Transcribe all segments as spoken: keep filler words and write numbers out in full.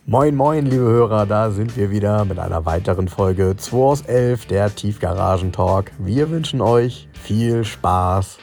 Moin moin liebe Hörer, da sind wir wieder mit einer weiteren Folge zwei aus elf, der Tiefgaragen-Talk. Wir wünschen euch viel Spaß.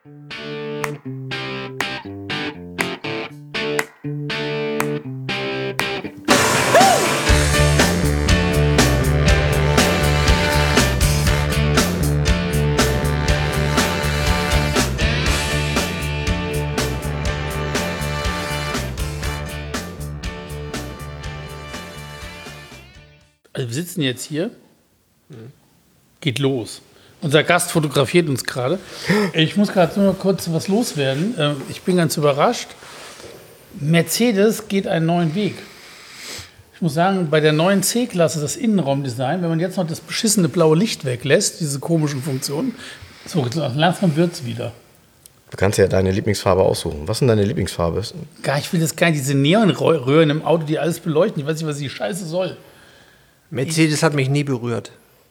Also wir sitzen jetzt hier, geht los. Unser Gast fotografiert uns gerade. Ich muss gerade nur kurz was loswerden. Ich bin ganz überrascht. Mercedes geht einen neuen Weg. Ich muss sagen, bei der neuen C-Klasse, das Innenraumdesign, wenn man jetzt noch das beschissene blaue Licht weglässt, diese komischen Funktionen, so langsam wird es wieder. Du kannst ja deine Lieblingsfarbe aussuchen. Was ist denn deine Lieblingsfarbe? Gar, ich will das gar nicht, diese Neonröhren im Auto, die alles beleuchten. Ich weiß nicht, was die Scheiße soll. Mercedes hat mich nie berührt.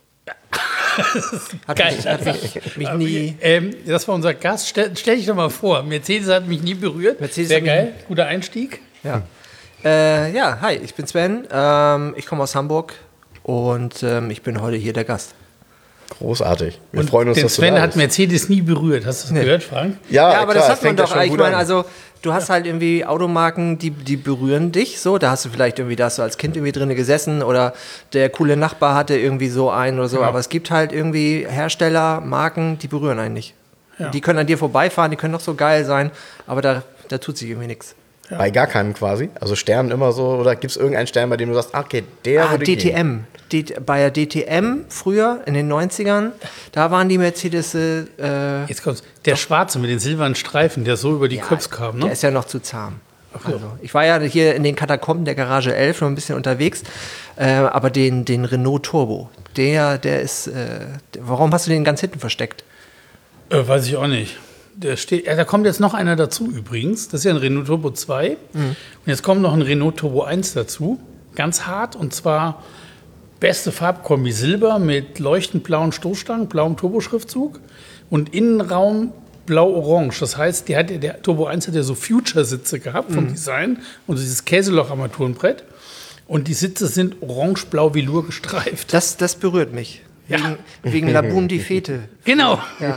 hat Geil. Mich, hat mich, mich nie. Ähm, das war unser Gast. Stell, stell dich doch mal vor. Mercedes hat mich nie berührt. Mercedes Sehr hat geil. mich, Guter Einstieg. Ja. Äh, ja, hi, ich bin Sven. Ähm, ich komme aus Hamburg und ähm, ich bin heute hier der Gast. Großartig. Wir und freuen uns, den dass Sven du da hat bist. Mercedes nie berührt. Hast du das Nee. gehört, Frank? Ja, ja aber klar, das hat man das doch. ja Ich gut meine, an. also du hast halt irgendwie Automarken, die, die berühren dich so. Da hast du vielleicht irgendwie, da hast du als Kind irgendwie drin gesessen oder der coole Nachbar hatte irgendwie so einen oder so. Ja. Aber es gibt halt irgendwie Hersteller, Marken, die berühren einen nicht. Ja. Die können an dir vorbeifahren, die können noch so geil sein, aber da, da tut sich irgendwie nichts. Ja. Bei gar keinem quasi? Also Sternen immer so? Oder gibt es irgendeinen Stern, bei dem du sagst, okay, der Ah, würde D T gehen? M. D- bei der D T M früher, in den neunzigern, da waren die Mercedes, äh, Jetzt kommt's. Der Schwarze mit den silbernen Streifen, der so über die ja, Köpfe kam, der ne? ist ja noch zu zahm. so. Also, ich war ja hier in den Katakomben der Garage elf noch ein bisschen unterwegs, äh, aber den, den Renault Turbo, der, der ist, äh, der, warum hast du den ganz hinten versteckt? Äh, weiß ich auch nicht. Der steht, ja, da kommt jetzt noch einer dazu übrigens. Das ist ja ein Renault Turbo zwei. Mhm. Und jetzt kommt noch ein Renault Turbo eins dazu. Ganz hart. Und zwar beste Farbkombi Silber mit leuchtend blauen Stoßstangen, blauem Turboschriftzug und Innenraum blau-orange. Das heißt, die hat, der Turbo eins hat ja so Future-Sitze gehabt vom mhm. Design und dieses Käseloch-Armaturenbrett. Und die Sitze sind orange-blau-velour gestreift. Das, das berührt mich. Ja. Wegen, wegen La Boum die Fete. Genau. Ja,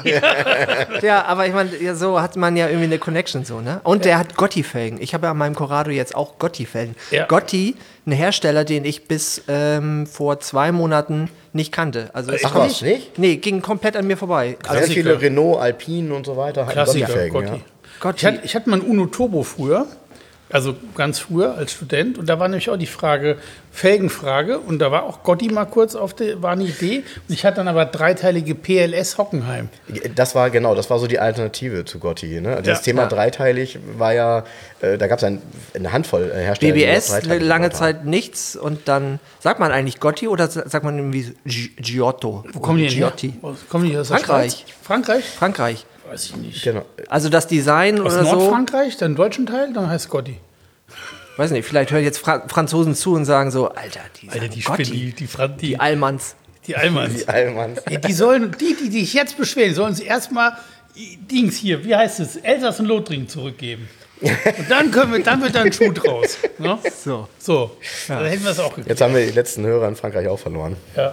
ja aber ich meine, ja, so hat man ja irgendwie eine Connection so, ne? Und der hat Gotti-Felgen. Ich habe ja an meinem Corrado jetzt auch Gotti-Felgen. Ja. Gotti, ein Hersteller, den ich bis ähm, vor zwei Monaten nicht kannte. Also Ach was, nicht? Nee, ging komplett an mir vorbei. Sehr Also, viele Renault, Alpine und so weiter. hatten Klassiker, Gotti-Felgen, Gotti. ja. Gotti. Ich hatte, ich hatte mal einen Uno Turbo früher, also ganz früher als Student. Und da war nämlich auch die Frage, Felgenfrage. Und da war auch Gotti mal kurz auf der, war eine Idee. Und ich hatte dann aber dreiteilige P L S Hockenheim. Das war genau, das war so die Alternative zu Gotti. Ne? Das Ja. Thema Ja. dreiteilig war ja, äh, da gab es ein, eine Handvoll äh, Hersteller. B B die S, das dreiteilig lange gebaut haben. Zeit nichts und dann, sagt man eigentlich Gotti oder sagt man irgendwie Gi- Giotto? Wo kommen die denn her? Giotti? Wo kommen die aus der Frankreich. Schweiz? Frankreich? Frankreich. Weiß ich nicht. Genau. Also das Design Aus oder so. Nordfrankreich, dann deutschen Teil, dann heißt Gotti. Weiß nicht, vielleicht hören jetzt Fra- Franzosen zu und sagen so, Alter, die, Alter, sagen die Gotti, Spinnen, die, die, Fran- die, die Almans. die Almans. Die Allmanns. Ja, die sollen, die, die, die sich jetzt beschweren, sollen sie erstmal Dings hier, wie heißt es, Elsass und Lothringen zurückgeben. Und dann können wir, dann wird da ein Schuh draus. Ne? So. So, dann hätten wir es auch gekriegt. Jetzt haben wir die letzten Hörer in Frankreich auch verloren. Ja,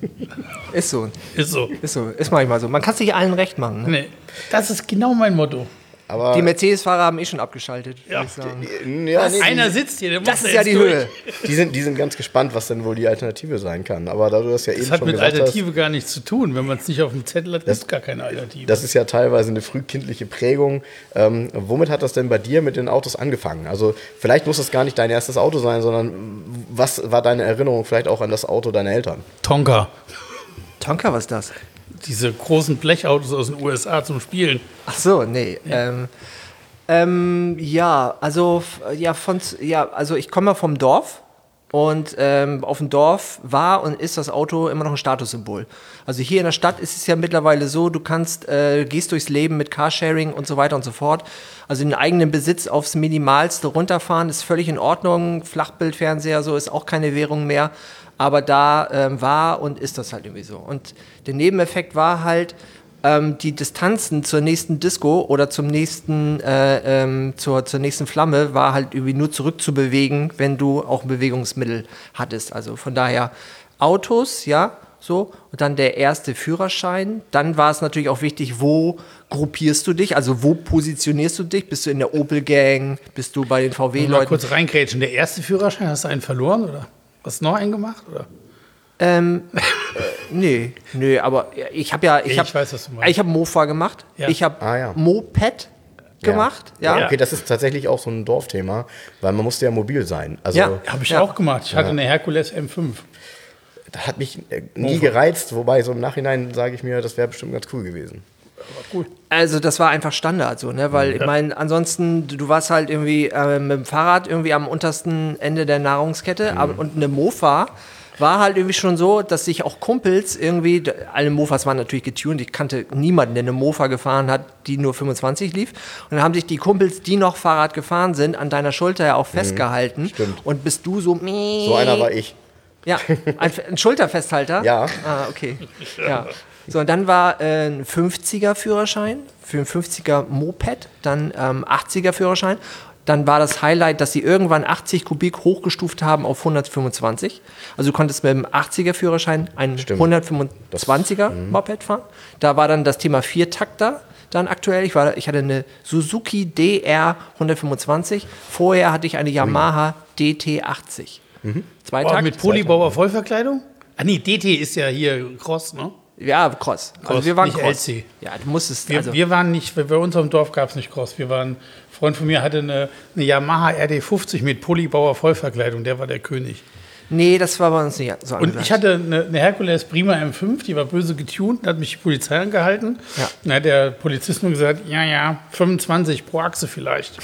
Ist so. ist so. Ist so. Ist manchmal so. Man kann es nicht allen recht machen. Ne? Nee, das ist genau mein Motto. Aber Die Mercedes-Fahrer haben eh schon abgeschaltet. Ja. Würde ich sagen. ja, nee, Einer die, sitzt hier, der muss Das da ist ja jetzt die durch. Höhe. die, sind, die sind ganz gespannt, was denn wohl die Alternative sein kann. Aber da du das ja eben Das hat schon mit gesagt Alternative hast, gar nichts zu tun. Wenn man es nicht auf dem Zettel hat, gibt es gar keine Alternative. das ist ja teilweise eine frühkindliche Prägung. Ähm, womit hat das denn bei dir mit den Autos angefangen? Also vielleicht muss das gar nicht dein erstes Auto sein, sondern was war deine Erinnerung vielleicht auch an das Auto deiner Eltern? Tonka. Tonka, was ist das? Diese großen Blechautos aus den U S A zum Spielen. Ach so, nee. Ja, ähm, ähm, ja also, f- ja, von, ja, also ich komme ja vom Dorf. Und ähm, auf dem Dorf war und ist das Auto immer noch ein Statussymbol. Also hier in der Stadt ist es ja mittlerweile so, du kannst, äh, gehst durchs Leben mit Carsharing und so weiter und so fort. Also den eigenen Besitz aufs Minimalste runterfahren ist völlig in Ordnung. Flachbildfernseher, so ist auch keine Währung mehr. Aber da ähm, war und ist das halt irgendwie so. Und der Nebeneffekt war halt, ähm, die Distanzen zur nächsten Disco oder zum nächsten, äh, ähm, zur, zur nächsten Flamme war halt irgendwie nur zurückzubewegen, wenn du auch ein Bewegungsmittel hattest. Also von daher Autos, ja, so. Und dann der erste Führerschein. Dann war es natürlich auch wichtig, wo gruppierst du dich? Also wo positionierst du dich? Bist du in der Opel-Gang? Bist du bei den V Mal W-Leuten? kurz reingrätschen. Der erste Führerschein, hast du einen verloren oder hast du noch einen gemacht? Oder? Ähm, äh, nee, nee, aber ich habe ja, ich Ich habe, weiß, was du meinst. ich habe Mofa gemacht, Ja. ich habe Ah, ja. Moped gemacht, ja. Ja. Okay, das ist tatsächlich auch so ein Dorfthema, weil man musste ja mobil sein. Also Ja. Habe ich Ja. auch gemacht. Ich hatte eine Herkules M fünf. das hat mich äh, nie gereizt, wobei so im Nachhinein sage ich mir, das wäre bestimmt ganz cool gewesen. Also das war einfach Standard so, ne? Weil ich meine, ansonsten, du du warst halt irgendwie äh, mit dem Fahrrad irgendwie am untersten Ende der Nahrungskette aber, und eine Mofa war halt irgendwie schon so, dass sich auch Kumpels irgendwie, d- alle Mofas waren natürlich getuned, ich kannte niemanden, der eine Mofa gefahren hat, die nur fünfundzwanzig lief. Und dann haben sich die Kumpels, die noch Fahrrad gefahren sind, an deiner Schulter ja auch festgehalten. stimmt. Und bist du so... So einer war ich. Ja, ein, ein Schulterfesthalter? Ja. Ah, okay. Ja. So, und dann war äh, ein fünfziger-Führerschein für ein fünfziger-Moped, dann ähm, achtziger-Führerschein. Dann war das Highlight, dass sie irgendwann achtzig Kubik hochgestuft haben auf hundertfünfundzwanzig. Also du konntest mit dem achtziger-Führerschein ein Stimmt. hundertfünfundzwanziger-Moped fahren. Da war dann das Thema Viertakter dann aktuell. Ich, war, ich hatte eine Suzuki D R hundertfünfundzwanzig. Vorher hatte ich eine Yamaha D T achtzig. Zwei Oh, Takt. mit Polybauer Vollverkleidung? Ah nee, D T ist ja hier Cross, ne? Ja, Cross. Also Cross, wir waren nicht Cross. L C. Ja, du musstest, Wir, also, wir waren nicht, bei uns auf dem Dorf gab es nicht Cross. Wir waren, ein Freund von mir hatte eine, eine Yamaha R D fünfzig mit Polybauer Vollverkleidung, der war der König. nee, das war bei uns nicht so Und ich hatte eine, eine Hercules Prima M fünf, die war böse getuned, da hat mich die Polizei angehalten. Ja. Da hat der Polizist nur gesagt, ja, ja, fünfundzwanzig pro Achse vielleicht.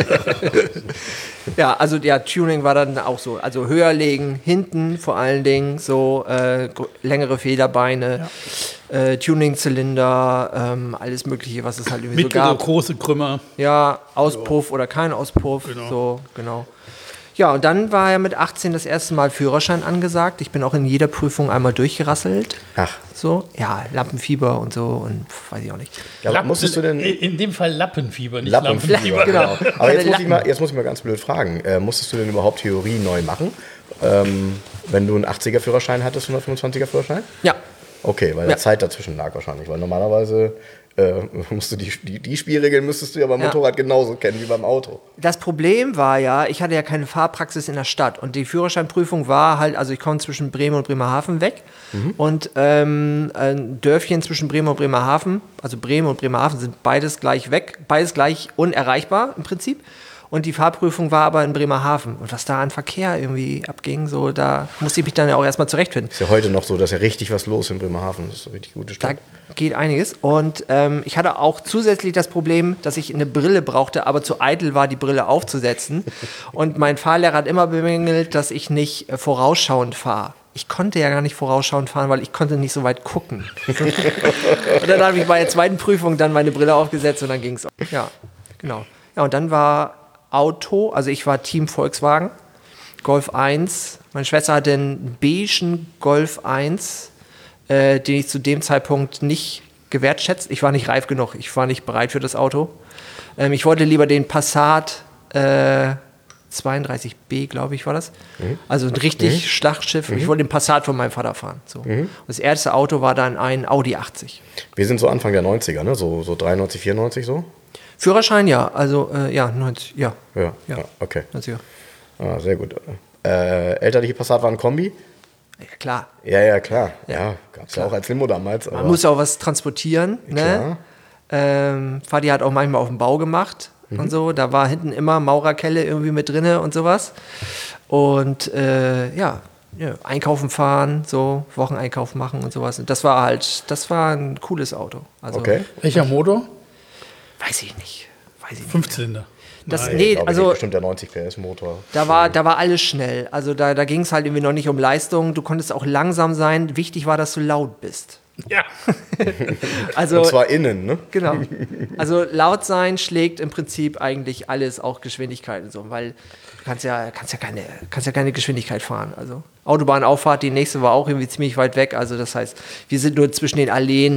Ja, also ja, Tuning war dann auch so. Also höher legen, hinten vor allen Dingen so äh, gr- längere Federbeine, äh, Tuning-Zylinder, ähm, alles Mögliche, was es halt irgendwie so Mittlere, gab. große Krümmer. Ja, Auspuff oder kein Auspuff. Genau. So, genau. Ja, und dann war ja mit achtzehn das erste Mal Führerschein angesagt. Ich bin auch in jeder Prüfung einmal durchgerasselt. Ach, So, ja, Lampenfieber und so und pf, weiß ich auch nicht. ja, Lappen- musstest du denn In dem Fall Lappenfieber, nicht Lappenfieber? Lampenfieber. Genau. Genau. Aber jetzt muss, ich Lappen. mal, jetzt muss ich mal ganz blöd fragen, äh, musstest du denn überhaupt Theorie neu machen, ähm, wenn du einen achtziger-Führerschein hattest, hundertfünfundzwanziger-Führerschein? Ja, Okay, weil Ja. da Zeit dazwischen lag wahrscheinlich, weil normalerweise äh, musst du die, die, die Spielregeln müsstest du ja beim Ja. Motorrad genauso kennen wie beim Auto. das Problem war ja, ich hatte ja keine Fahrpraxis in der Stadt und die Führerscheinprüfung war halt, also ich komme zwischen Bremen und Bremerhaven weg und ähm, ein Dörfchen zwischen Bremen und Bremerhaven, also Bremen und Bremerhaven sind beides gleich weg, beides gleich unerreichbar im Prinzip. Und die Fahrprüfung war aber in Bremerhaven. Und was da an Verkehr irgendwie abging, so da musste ich mich dann ja auch erstmal zurechtfinden. Ist ja heute noch so, dass ja richtig was los in Bremerhaven. Das ist eine richtig gute Da Stadt. geht einiges. Und ähm, ich hatte auch zusätzlich das Problem, dass ich eine Brille brauchte, aber zu eitel war, die Brille aufzusetzen. Und mein Fahrlehrer hat immer bemängelt, dass ich nicht äh, vorausschauend fahre. Ich konnte ja gar nicht vorausschauend fahren, weil ich konnte nicht so weit gucken. Und dann habe ich bei der zweiten Prüfung dann meine Brille aufgesetzt und dann ging es. Ja, genau. Ja, und dann war Auto, also ich war Team Volkswagen, Golf eins. Meine Schwester hatte einen beigen Golf eins, äh, den ich zu dem Zeitpunkt nicht gewertschätzt. Ich war nicht reif genug, ich war nicht bereit für das Auto. Ähm, ich wollte lieber den Passat äh, zweiunddreißig B, glaube ich, war das. Also ein richtig Schlachtschiff. Ich wollte den Passat von meinem Vater fahren. So. Und das erste Auto war dann ein Audi achtzig. Wir sind so Anfang der neunziger, ne? So, so dreiundneunzig, vierundneunzig so? Führerschein, ja. Also, äh, ja, neunzig, ja. Ja, Ja. ja. okay. neunziger. Ah, sehr gut. Äh, elterliche Passat war ein Kombi? Ja, klar. Ja, ja, klar. Ja, Ja, gab es ja auch als Limo damals. Man aber- muss ja auch was transportieren. Klar. Ne? Ähm, Vati hat auch manchmal auf dem Bau gemacht und so. Da war hinten immer Maurerkelle irgendwie mit drinne und sowas. Und äh, ja, ja, einkaufen fahren, so Wocheneinkauf machen und sowas. Und das war halt, das war ein cooles Auto. Also, Okay. Welcher Motor? Weiß ich nicht. Weiß ich nicht. Fünfzylinder. Das, Nein. nee, Ich glaube, also bestimmt der neunzig P S Motor. da war, da war alles schnell. Also da, da ging es halt irgendwie noch nicht um Leistung. Du konntest auch langsam sein. Wichtig war, dass du laut bist. Ja. Also Und zwar innen, ne? genau. Also laut sein schlägt im Prinzip eigentlich alles, auch Geschwindigkeit und so, weil du kannst ja, kannst ja keine, kannst ja keine Geschwindigkeit fahren. Also Autobahnauffahrt, die nächste war auch irgendwie ziemlich weit weg. Also das heißt, wir sind nur zwischen den Alleen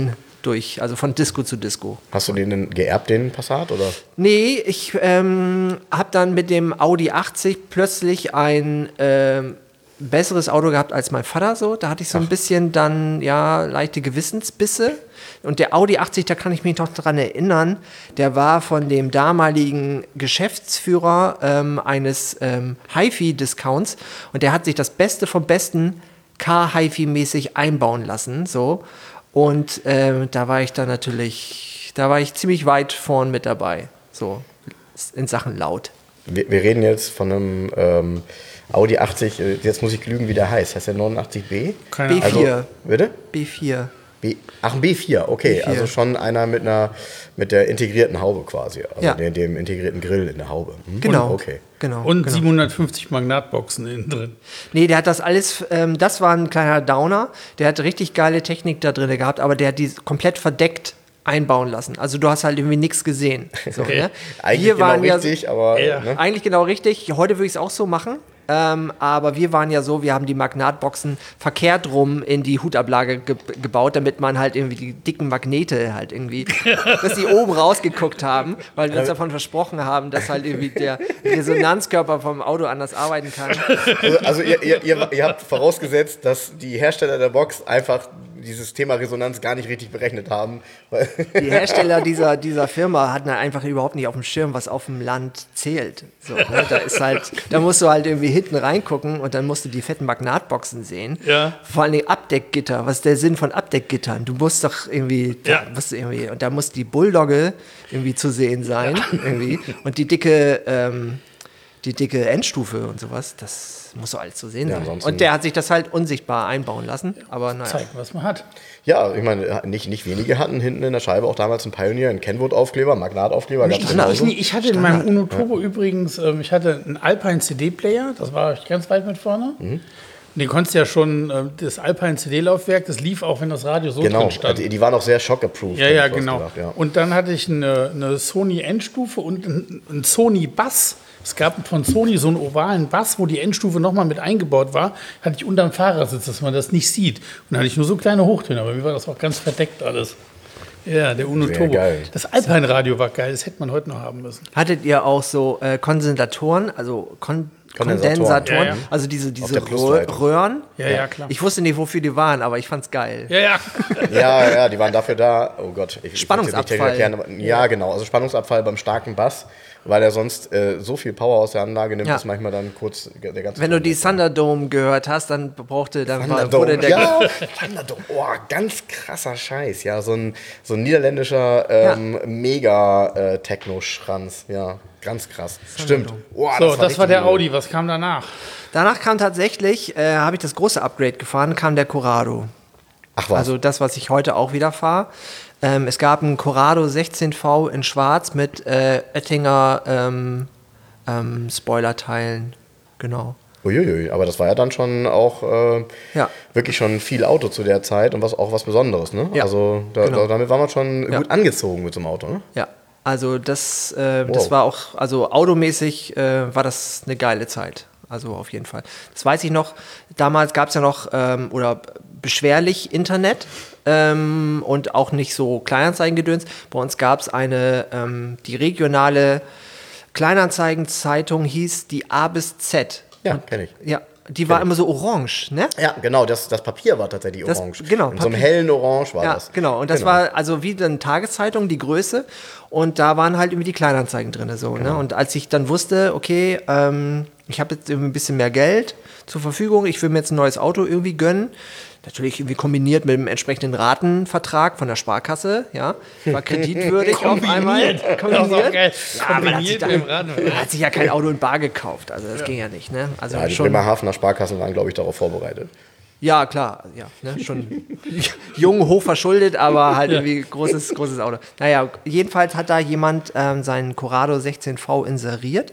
durch, also von Disco zu Disco. Hast du den denn geerbt, den Passat, oder? Nee, ich ähm, habe dann mit dem Audi achtzig plötzlich ein ähm, besseres Auto gehabt als mein Vater. So. Da hatte ich so ein bisschen dann, ja, leichte Gewissensbisse. Und der Audi achtzig, da kann ich mich noch dran erinnern, der war von dem damaligen Geschäftsführer ähm, eines ähm, Hi-Fi-Discounts und der hat sich das Beste vom Besten Car-Hi-Fi-mäßig einbauen lassen. So. Und ähm, da war ich dann natürlich, da war ich ziemlich weit vorn mit dabei. So, in Sachen laut. Wir, wir reden jetzt von einem ähm, Audi achtzig, jetzt muss ich lügen, wie der heißt. Heißt der neunundachtzig B? Keine B vier. Also, bitte? B vier. B, ach, ein B vier, okay. B vier. Also schon einer mit einer mit der integrierten Haube quasi. Also Ja. dem, dem integrierten Grill in der Haube. Hm? Genau. Okay. Genau, Und genau. siebenhundertfünfzig Magnatboxen innen drin. Nee, der hat das alles, ähm, das war ein kleiner Downer. Der hat richtig geile Technik da drin gehabt, aber der hat die komplett verdeckt einbauen lassen. Also du hast halt irgendwie nichts gesehen. So, Okay. ne? Eigentlich Wir genau waren ja- richtig, aber Ja. ne? Eigentlich genau richtig. Heute würde ich es auch so machen. Ähm, aber wir waren ja so, wir haben die Magnatboxen verkehrt rum in die Hutablage ge gebaut, damit man halt irgendwie die dicken Magnete halt irgendwie, dass die oben rausgeguckt haben, weil wir uns davon versprochen haben, dass halt irgendwie der Resonanzkörper vom Auto anders arbeiten kann. Also, also ihr, ihr, ihr, ihr habt vorausgesetzt, dass die Hersteller der Box einfach dieses Thema Resonanz gar nicht richtig berechnet haben. Weil Die Hersteller dieser, dieser Firma hatten halt einfach überhaupt nicht auf dem Schirm, was auf dem Land zählt. So, ne? Da ist halt, da musst du halt irgendwie hinten reingucken und dann musst du die fetten Magnatboxen sehen. Ja. Vor allem Abdeckgitter. Was ist der Sinn von Abdeckgittern? Du musst doch irgendwie, da Ja. musst du irgendwie, und da muss die Bulldogge irgendwie zu sehen sein. Irgendwie. Und die dicke, ähm, die dicke Endstufe und sowas, das muss doch alles zu sehen Ja, sein. ansonsten- Und der hat sich das halt unsichtbar einbauen lassen. Aber naja. Zeigen, was man hat. Ja, ich meine, nicht, nicht wenige hatten hinten in der Scheibe auch damals einen Pioneer, einen Kenwood-Aufkleber, Magnataufkleber. gab's Ich, genauso. ich, ich hatte in meinem Uno Turbo übrigens, ähm, ich hatte einen Alpine C D-Player, das war ganz weit mit vorne. Mhm. Und den konntest du ja schon, äh, das Alpine C D-Laufwerk, das lief auch, wenn das Radio so Genau, drin stand. die, die waren auch sehr shock-approved. Ja, hätte ja, ich fast genau. gedacht, ja. Und dann hatte ich eine, eine Sony Endstufe und einen, einen Sony Bass. Es gab von Sony so einen ovalen Bass, wo die Endstufe nochmal mit eingebaut war. Hatte ich unterm Fahrersitz, dass man das nicht sieht. Und dann hatte ich nur so kleine Hochtöne, aber mir war das auch ganz verdeckt alles. Ja, der Uno Sehr Turbo. geil. Das Alpine-Radio war geil, das hätte man heute noch haben müssen. Hattet ihr auch so äh, Kondensatoren, also Kon Kondensatoren. Kondensatoren, Ja, ja. also diese, diese der Rö Plusleitung. Röhren? Ja, ja, klar. Ich wusste nicht, wofür die waren, aber ich fand's geil. Ja, ja. Ja, ja, die waren dafür da. Oh Gott, ich, ich Spannungsabfall. will jetzt nicht technisch erklären, aber, ja, genau. Also Spannungsabfall beim starken Bass, weil er sonst äh, so viel Power aus der Anlage nimmt, Ja. dass manchmal dann kurz der ganze. Wenn du die Thunderdome gehört hast, dann brauchte, dann war, Thunderdome, wurde der ja, Thunderdome, oh, ganz krasser Scheiß, ja, so ein, so ein niederländischer ähm, Mega-Techno-Schranz, ja, ganz krass, stimmt. Oh, So, das war, richtig der übel. Audi. Was kam danach? Danach kam tatsächlich, äh, habe ich das große Upgrade gefahren, kam der Corrado. Ach was, Also das, was ich heute auch wieder fahre. Ähm, es gab einen Corrado sechzehn V in Schwarz mit äh, Oettinger ähm, ähm, Spoilerteilen. Genau. uiuiui, aber das war ja dann schon auch äh, Ja. wirklich schon viel Auto zu der Zeit und was auch was Besonderes, ne? Ja, Also da, genau. da, damit war man schon Ja. gut angezogen mit so einem Auto, ne? Ja, also das, äh, Wow. das war auch, also automäßig äh, war das eine geile Zeit. Also auf jeden Fall. Das weiß ich noch, damals gab es ja noch, ähm, oder beschwerlich Internet ähm, und auch nicht so Kleinanzeigengedöns. Bei uns gab es eine, ähm, die regionale Kleinanzeigenzeitung hieß die A bis Z. Ja, kenne ich. Ja, die war immer so orange, ne? Ja, genau, das, das Papier war tatsächlich Das- orange. genau, In so einem Papier. hellen Orange war Ja, das. genau. Und das war also wie eine Tageszeitung, die Größe. Und da waren halt irgendwie die Kleinanzeigen drin. So, Genau. ne? Und als ich dann wusste, okay, ähm, ich habe jetzt irgendwie ein bisschen mehr Geld zur Verfügung, ich will mir jetzt ein neues Auto irgendwie gönnen. Natürlich irgendwie kombiniert mit dem entsprechenden Ratenvertrag von der Sparkasse, ja. War kreditwürdig auf einmal. Das ist auch Kombiniert. geil. Ja, man hat sich, Kombiniert da, mit dem Raten. man hat sich ja kein Auto in Bar gekauft. Also das ging ja nicht, ne? Also Ja, die schon. Bremerhavener Sparkassen waren, glaube ich, darauf vorbereitet. Ja, klar, ja, ne, schon jung, hoch verschuldet, aber halt irgendwie großes, großes Auto. Naja, jedenfalls hat da jemand ähm, seinen Corrado sechzehn V inseriert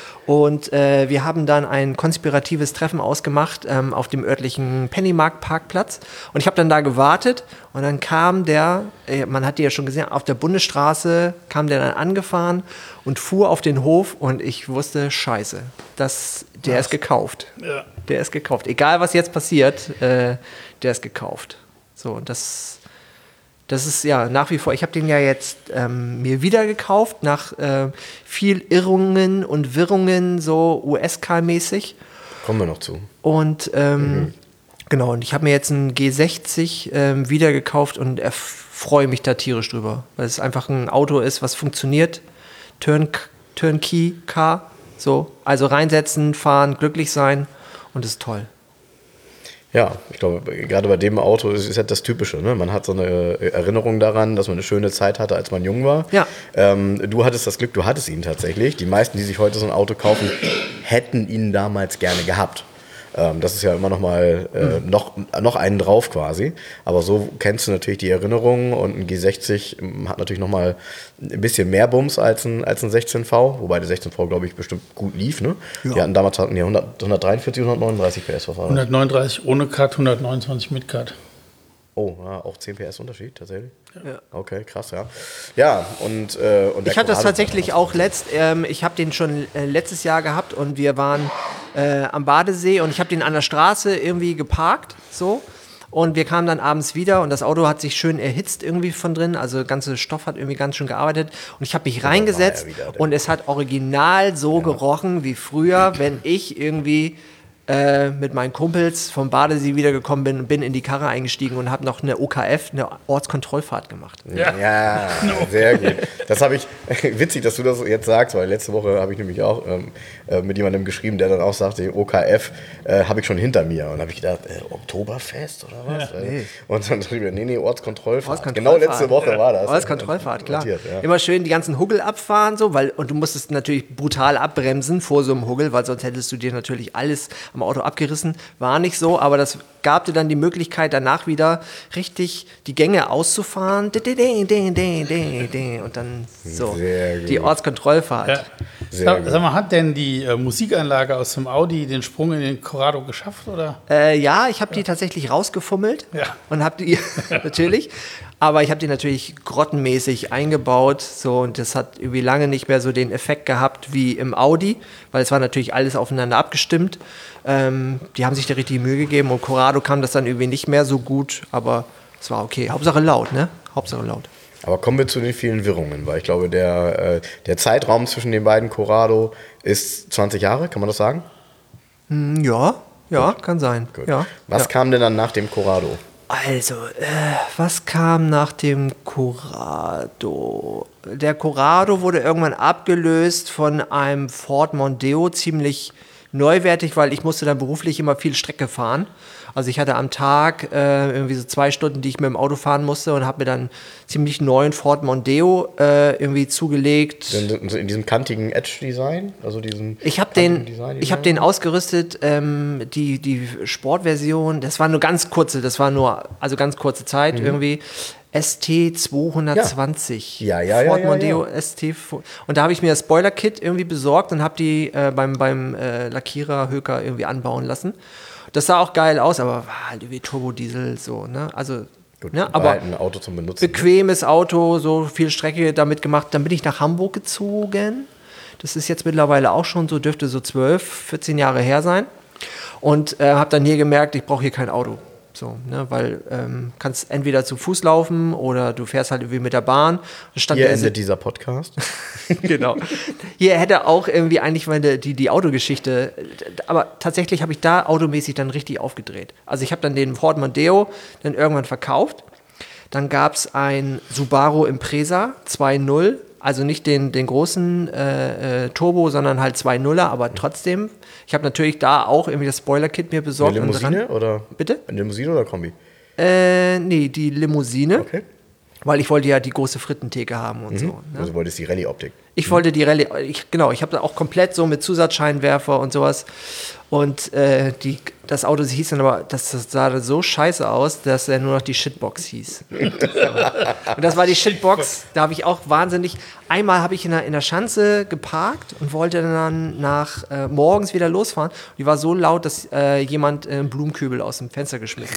und äh, wir haben dann ein konspiratives Treffen ausgemacht ähm, auf dem örtlichen Pennymarkt-Parkplatz und ich habe dann da gewartet und dann kam der, äh, man hat die ja schon gesehen, auf der Bundesstraße kam der dann angefahren und fuhr auf den Hof und ich wusste, scheiße, das, der ist gekauft. Ja. Der ist gekauft. Egal, was jetzt passiert, äh, der ist gekauft. So, und das, Das ist ja nach wie vor, ich habe den ja jetzt ähm, mir wieder gekauft, nach äh, viel Irrungen und Wirrungen, so U S K-mäßig. Kommen wir noch zu. Und ähm, mhm. genau, und ich habe mir jetzt einen G sechzig ähm, wieder gekauft und er freue mich da tierisch drüber, weil es einfach ein Auto ist, was funktioniert. Turn, Turnkey Car, so, also reinsetzen, fahren, glücklich sein und das ist toll. Ja, ich glaube, gerade bei dem Auto ist es halt das Typische. Ne? Man hat so eine Erinnerung daran, dass man eine schöne Zeit hatte, als man jung war. Ja. Ähm, du hattest das Glück, du hattest ihn tatsächlich. Die meisten, die sich heute so ein Auto kaufen, hätten ihn damals gerne gehabt. Ähm, das ist ja immer noch mal äh, mhm. noch, noch einen drauf quasi. Aber so kennst du natürlich die Erinnerungen und ein G sechzig hat natürlich noch mal ein bisschen mehr Bums als ein, als ein sechzehn V, wobei der sechzehn V, glaube ich, bestimmt gut lief. Ne? Ja. Die hatten damals hatten die hundert, hundertdreiundvierzig, hundertneununddreißig P S. Was war das? hundertneununddreißig ohne Cut, hundertneunundzwanzig mit Cut. Oh, ja, auch zehn P S Unterschied tatsächlich? Ja. Okay, krass, ja. Ja, und, äh, und ich hatte das tatsächlich auch letzt, ähm, ich habe den schon äh, letztes Jahr gehabt und wir waren äh, am Badesee und ich habe den an der Straße irgendwie geparkt, so. Und wir kamen dann abends wieder und das Auto hat sich schön erhitzt irgendwie von drin, also der ganze Stoff hat irgendwie ganz schön gearbeitet und ich habe mich reingesetzt ja wieder, und es hat original so ja. gerochen wie früher, wenn ich irgendwie mit meinen Kumpels vom Badesee wiedergekommen bin und bin in die Karre eingestiegen und habe noch eine O K F, eine Ortskontrollfahrt gemacht. Ja, ja sehr gut. Das habe ich, witzig, dass du das jetzt sagst, weil letzte Woche habe ich nämlich auch ähm, äh, mit jemandem geschrieben, der dann auch sagte, O K F äh, habe ich schon hinter mir. Und habe ich gedacht, äh, Oktoberfest oder was? Ja, nee. Und dann schrieb er, nee, nee, Ortskontrollfahrt. Ortskontrollfahrt. Genau letzte Woche war das. Ortskontrollfahrt, klar. Ja. Immer schön die ganzen Huggel abfahren, so, weil, und du musstest natürlich brutal abbremsen vor so einem Huggel, weil sonst hättest du dir natürlich alles am Auto abgerissen, war nicht so, aber das gab dir dann die Möglichkeit, danach wieder richtig die Gänge auszufahren und dann so die Ortskontrollfahrt. Ja. Sag, sag mal, hat denn die äh, Musikanlage aus dem Audi den Sprung in den Corrado geschafft, oder? Äh, ja, ich habe die tatsächlich rausgefummelt ja. und habe die, natürlich, aber ich habe die natürlich grottenmäßig eingebaut, so, und das hat irgendwie lange nicht mehr so den Effekt gehabt wie im Audi, weil es war natürlich alles aufeinander abgestimmt. Ähm, die haben sich da richtig Mühe gegeben und Corrado kam das dann irgendwie nicht mehr so gut, aber es war okay. Hauptsache laut, ne? Hauptsache laut. Aber kommen wir zu den vielen Wirrungen, weil ich glaube, der, äh, der Zeitraum zwischen den beiden Corrado ist zwanzig Jahre, kann man das sagen? Mm, ja, ja, Gut. kann sein. Ja, was ja. kam denn dann nach dem Corrado? Also, äh, was kam nach dem Corrado? Der Corrado wurde irgendwann abgelöst von einem Ford Mondeo, ziemlich neuwertig, weil ich musste dann beruflich immer viel Strecke fahren. Also ich hatte am Tag äh, irgendwie so zwei Stunden, die ich mit dem Auto fahren musste und habe mir dann ziemlich neuen Ford Mondeo äh, irgendwie zugelegt. In, in diesem kantigen Edge-Design? Also diesem ich habe den, ich hab den ausgerüstet, ähm, die, die Sportversion, das war nur ganz kurze, das war nur, also ganz kurze Zeit mhm. irgendwie. S T zweihundertzwanzig. Ja, ja, ja. Ford ja, ja, Mondeo ja. S T. Und da habe ich mir das Spoiler-Kit irgendwie besorgt und habe die äh, beim, beim äh, Lackierer Höker irgendwie anbauen lassen. Das sah auch geil aus, aber war halt irgendwie Turbodiesel, so, ne? Also, Gut, ne? Aber ein Auto zum Benutzen. Bequemes Auto, so viel Strecke damit gemacht. Dann bin ich nach Hamburg gezogen. Das ist jetzt mittlerweile auch schon so, dürfte so zwölf, vierzehn Jahre her sein. Und äh, habe dann hier gemerkt, ich brauche hier kein Auto. So, ne, weil ähm, kannst entweder zu Fuß laufen oder du fährst halt irgendwie mit der Bahn. Stand hier endet dieser Podcast. Genau. Hier hätte auch irgendwie eigentlich meine, die, die Autogeschichte, aber tatsächlich habe ich da automäßig dann richtig aufgedreht. Also ich habe dann den Ford Mondeo dann irgendwann verkauft. Dann gab es ein Subaru Impreza zwei Punkt null, also nicht den, den großen äh, äh, Turbo, sondern halt zwei Punkt nuller, aber trotzdem. Ich habe natürlich da auch irgendwie das Spoiler-Kit mir besorgt. Eine Limousine und oder? Bitte? Eine Limousine oder Kombi? Äh, nee, die Limousine. Okay. Weil ich wollte ja die große Frittentheke haben und mhm. so. Ne? Also wolltest du die Rallye-Optik. Ich mhm. wollte die Rallye, ich, genau, ich habe da auch komplett so mit Zusatzscheinwerfer und sowas. Und äh, die, das Auto hieß dann aber, das, das sah so scheiße aus, dass er nur noch die Shitbox hieß. Und das war die Shitbox, da habe ich auch wahnsinnig, einmal habe ich in der, in der Schanze geparkt und wollte dann nach äh, morgens wieder losfahren. Und die war so laut, dass äh, jemand einen Blumenkübel aus dem Fenster geschmissen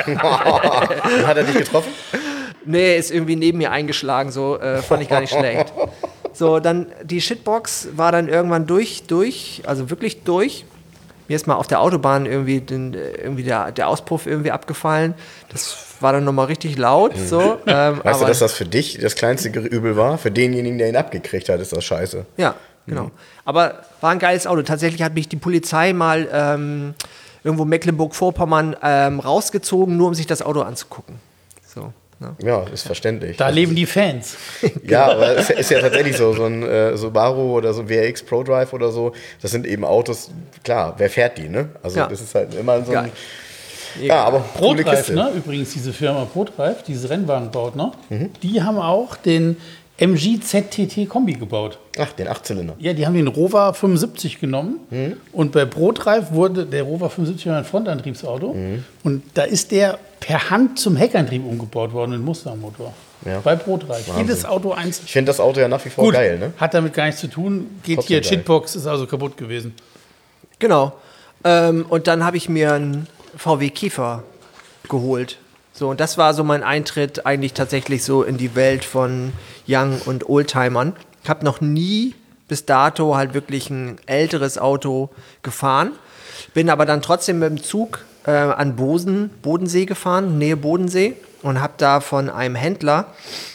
hat. Hat er dich getroffen? Nee, ist irgendwie neben mir eingeschlagen, so äh, fand ich gar nicht schlecht. So, dann die Shitbox war dann irgendwann durch, durch, also wirklich durch. mir ist mal auf der Autobahn irgendwie, den, irgendwie der, der Auspuff irgendwie abgefallen. Das war dann nochmal richtig laut. So. Ähm, Weißt du, aber, dass das für dich das kleinste Übel war? Für denjenigen, der ihn abgekriegt hat, ist das scheiße. Ja, genau. Mhm. Aber war ein geiles Auto. Tatsächlich hat mich die Polizei mal ähm, irgendwo Mecklenburg-Vorpommern ähm, rausgezogen, nur um sich das Auto anzugucken. So. Ne? Ja, ist verständlich. Da leben die Fans. Ja, aber es ist ja tatsächlich so, so ein äh, Subaru oder so ein W R X ProDrive oder so, das sind eben Autos, klar, wer fährt die, ne? Also ja. das ist halt immer so ein... Ja, ja, aber ProDrive, ne? Übrigens diese Firma ProDrive, die diese Rennwagen baut, ne? Mhm. Die haben auch den M G Z T T Kombi gebaut. Ach, den Achtzylinder. Ja, die haben den Rover fünfundsiebzig genommen mhm. und bei ProDrive wurde der Rover fünfundsiebzig ein Frontantriebsauto mhm. und da ist der per Hand zum Heckantrieb umgebaut worden, ein Mustang-Motor. Ja. Bei ProDrive. Wahnsinn. Jedes Auto einzeln. Ich finde das Auto ja nach wie vor Gut, geil, ne? Hat damit gar nichts zu tun. Geht Trotzdem hier, geil. Shitbox ist also kaputt gewesen. Genau. Ähm, und dann habe ich mir einen V W Käfer geholt. So, und das war so mein Eintritt eigentlich tatsächlich so in die Welt von Young und Oldtimern. Ich habe noch nie bis dato halt wirklich ein älteres Auto gefahren. Bin aber dann trotzdem mit dem Zug äh, an Bosen, Bodensee gefahren, Nähe Bodensee, und habe da von einem Händler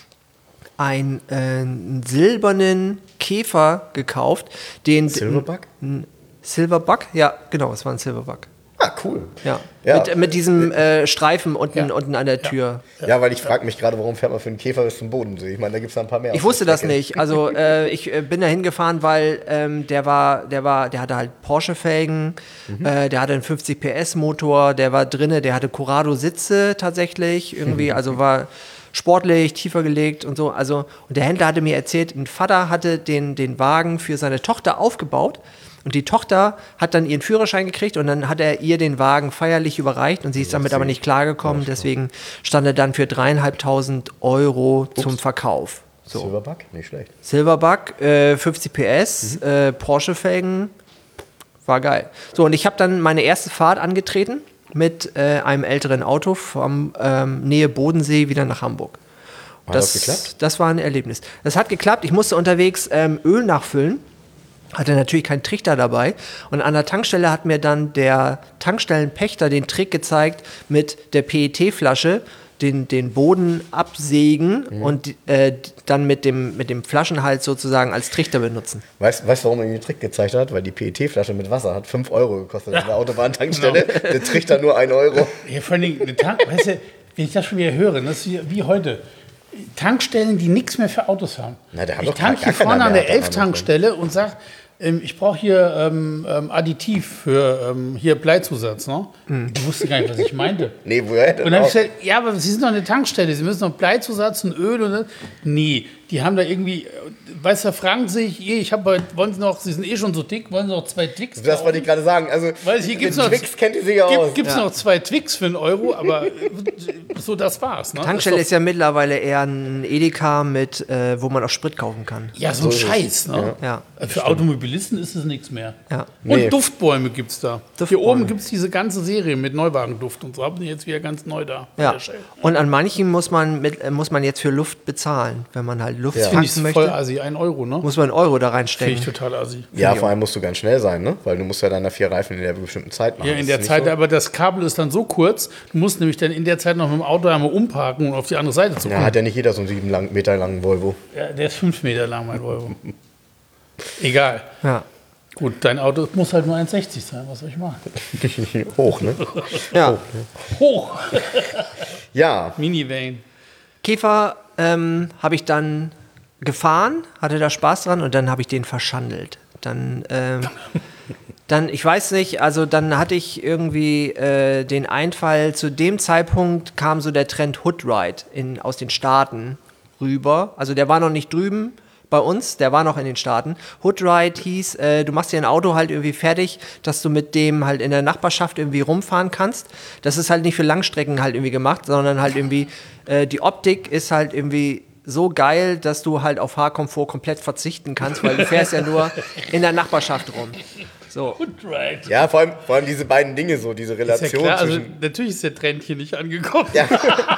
einen, äh, einen silbernen Käfer gekauft. Den, Silverback? Ein Silverback? Ja, genau, es war ein Silverback. Ah, cool. Ja. Ja. Mit, mit diesem äh, Streifen unten, Ja. unten an der Tür. Ja, ja weil ich frage mich gerade, warum fährt man für einen Käfer bis zum Bodensee? Ich meine, da gibt es da ein paar mehr. Ich wusste das nicht. Also äh, ich äh, bin da hingefahren, weil ähm, der war, der war, der hatte halt Porsche-Felgen, mhm. äh, der hatte einen fünfzig P S-Motor, der war drinne, der hatte Corrado-Sitze tatsächlich irgendwie, also war sportlich, tiefer gelegt und so. Also, und der Händler hatte mir erzählt, ein Vater hatte den, den Wagen für seine Tochter aufgebaut. Und die Tochter hat dann ihren Führerschein gekriegt und dann hat er ihr den Wagen feierlich überreicht und sie ist damit aber nicht klargekommen. Deswegen stand er dann für dreieinhalbtausend Euro Ups. zum Verkauf. So. Silverback? Nicht schlecht. Silverback, äh, fünfzig P S, mhm. äh, Porsche-Felgen, war geil. So, und ich habe dann meine erste Fahrt angetreten mit äh, einem älteren Auto vom ähm, Nähe Bodensee wieder nach Hamburg. Hat das, das geklappt? Das war ein Erlebnis. Das hat geklappt. Ich musste unterwegs ähm, Öl nachfüllen. Hatte natürlich keinen Trichter dabei. Und an der Tankstelle hat mir dann der Tankstellenpächter den Trick gezeigt, mit der P E T-Flasche den, den Boden absägen mhm. und äh, dann mit dem, mit dem Flaschenhals sozusagen als Trichter benutzen. Weißt du, warum er mir den Trick gezeigt hat? Weil die P E T-Flasche mit Wasser hat fünf Euro gekostet an der Autobahntankstelle. Genau. Der Trichter nur ein Euro. Ja, vor allem, eine Tank, weißt du, wenn ich das schon wieder höre, das ist wie, wie heute. Tankstellen, die nichts mehr für Autos haben. Na, der hat ich doch tank hier vorne an der Elf-Tankstelle und sage, ähm, ich brauche hier ähm, ähm, Additiv für ähm, hier Bleizusatz. Ne? Mhm. Ich wusste gar nicht, was ich meinte. Nee, woher denn? Und dann habe ich gesagt, ja, aber Sie sind doch eine Tankstelle, Sie müssen noch Bleizusatz und Öl und das. Nee, die haben da irgendwie, weißt du, fragen sich, ich habe, wollen Sie noch, Sie sind eh schon so dick, wollen Sie noch zwei Twix? Das wollte ich gerade sagen. Also, weil hier gibt's noch, Twix kennt ihr sich ja aus. Gibt es ja. noch zwei Twix für einen Euro, aber so, das war's. Ne? Tankstelle ist, ist ja mittlerweile eher ein Edeka, mit, äh, wo man auch Sprit kaufen kann. Ja, so ein So ist Scheiß. Ne? Ja. Für Stimmt. Automobilisten ist es nichts mehr. Ja. Und Nee. Duftbäume gibt es da. Duftbäume. Hier oben gibt es diese ganze Serie mit Neuwagenduft und so haben die jetzt wieder ganz neu da. Ja. Und an manchen muss man, mit, äh, muss man jetzt für Luft bezahlen, wenn man halt Luft Ja. Finde ich tanken möchte. voll assi, ein Euro, ne? Muss man einen Euro da Finde reinstecken. ich total assi. Ja, vor allem musst du ganz schnell sein, ne? Weil du musst ja deine vier Reifen in der bestimmten Zeit machen. Ja, Das in ist der nicht Zeit, so. aber das Kabel ist dann so kurz, du musst nämlich dann in der Zeit noch mit dem Auto einmal umparken und auf die andere Seite zu Ja, kommen. hat ja nicht jeder so einen sieben lang, Meter langen Volvo. Ja, der ist fünf Meter lang, mein Volvo. Egal. Ja. Gut, dein Auto muss halt nur eins sechzig sein, was soll ich machen? Hoch, ne? Ja. Hoch! Ja, Minivan. Käfer ähm, habe ich dann gefahren, hatte da Spaß dran und dann habe ich den verschandelt. Dann, ähm, dann, ich weiß nicht, also dann hatte ich irgendwie äh, den Einfall, zu dem Zeitpunkt kam so der Trend Hood Ride in, aus den Staaten rüber. Also der war noch nicht drüben bei uns, der war noch in den Staaten. Hood Ride hieß, äh, du machst dir ein Auto halt irgendwie fertig, dass du mit dem halt in der Nachbarschaft irgendwie rumfahren kannst. Das ist halt nicht für Langstrecken halt irgendwie gemacht, sondern halt irgendwie, äh, die Optik ist halt irgendwie so geil, dass du halt auf Fahrkomfort komplett verzichten kannst, weil du fährst ja nur in der Nachbarschaft rum. So. Good ride. ja vor, allem, vor allem diese beiden Dinge so, diese Ist ja Relation klar, also zwischen... natürlich ist der Trend hier nicht angekommen. Ja.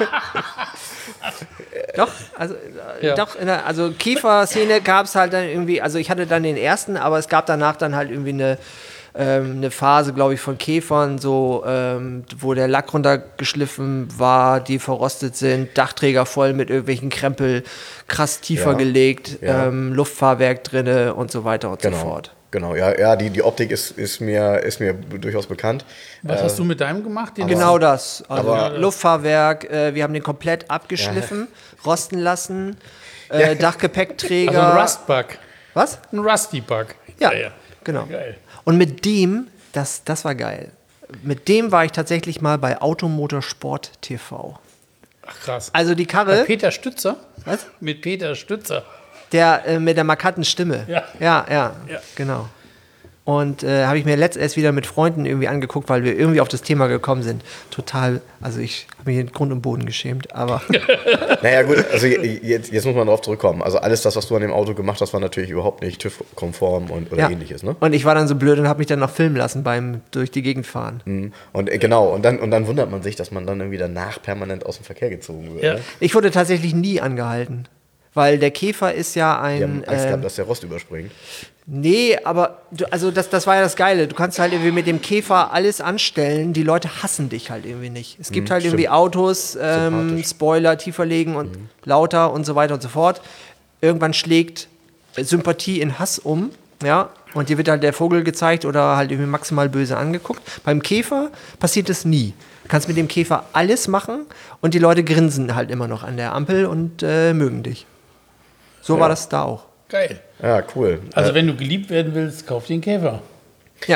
Doch, also, äh, Ja. doch in der, also Käfer-Szene gab es halt dann irgendwie, also ich hatte dann den ersten, aber es gab danach dann halt irgendwie eine ähm, eine Phase, glaube ich, von Käfern, so, ähm, wo der Lack runtergeschliffen war, die verrostet sind, Dachträger voll mit irgendwelchen Krempel, krass tiefer Ja. gelegt, Ja. ähm, Luftfahrwerk drinne und so weiter und Genau. so fort. Genau, ja, ja die, die Optik ist, ist, mir, ist mir durchaus bekannt. Was Äh, hast du mit deinem gemacht? Den Genau das. Also aber- Luftfahrwerk, äh, wir haben den komplett abgeschliffen, rosten lassen, äh, Dachgepäckträger. Also ein Rustbug. Was? Ein Rusty-Bug. Ja, genau. Geil. Und mit dem, das, das war geil. Mit dem war ich tatsächlich mal bei Automotorsport T V. Ach krass. Also die Mit Karre, Peter Stützer? Was? Mit Peter Stützer. der äh, mit der markanten Stimme. Ja. ja, ja, Ja. genau. Und äh, habe ich mir letzt erst wieder mit Freunden irgendwie angeguckt, weil wir irgendwie auf das Thema gekommen sind. Total, also ich habe mich in Grund und Boden geschämt, aber Naja, gut, also jetzt, jetzt muss man darauf zurückkommen. Also alles das, was du an dem Auto gemacht hast, war natürlich überhaupt nicht TÜV-konform und oder ja. ähnliches, ne? Und ich war dann so blöd und habe mich dann noch filmen lassen beim durch die Gegend fahren. Mhm. Und äh, genau, und dann, und dann wundert man sich, dass man dann irgendwie danach permanent aus dem Verkehr gezogen wird. Ja. Ne? Ich wurde tatsächlich nie angehalten, weil der Käfer ist ja Die ein... haben Angst ähm, gehabt, dass der Rost überspringt. Nee, aber du, also das, das war ja das Geile. Du kannst halt irgendwie mit dem Käfer alles anstellen. Die Leute hassen dich halt irgendwie nicht. Es gibt Mhm, halt irgendwie stimmt. Autos, ähm, Sympathisch. Spoiler tiefer legen und lauter und so weiter und so fort. Irgendwann schlägt Sympathie in Hass um, ja, und dir wird halt der Vogel gezeigt oder halt irgendwie maximal böse angeguckt. Beim Käfer passiert das nie. Du kannst mit dem Käfer alles machen und die Leute grinsen halt immer noch an der Ampel und äh, mögen dich. So war das da auch. Geil. Ja, cool. Also äh, wenn du geliebt werden willst, kauf dir einen Käfer. Ja.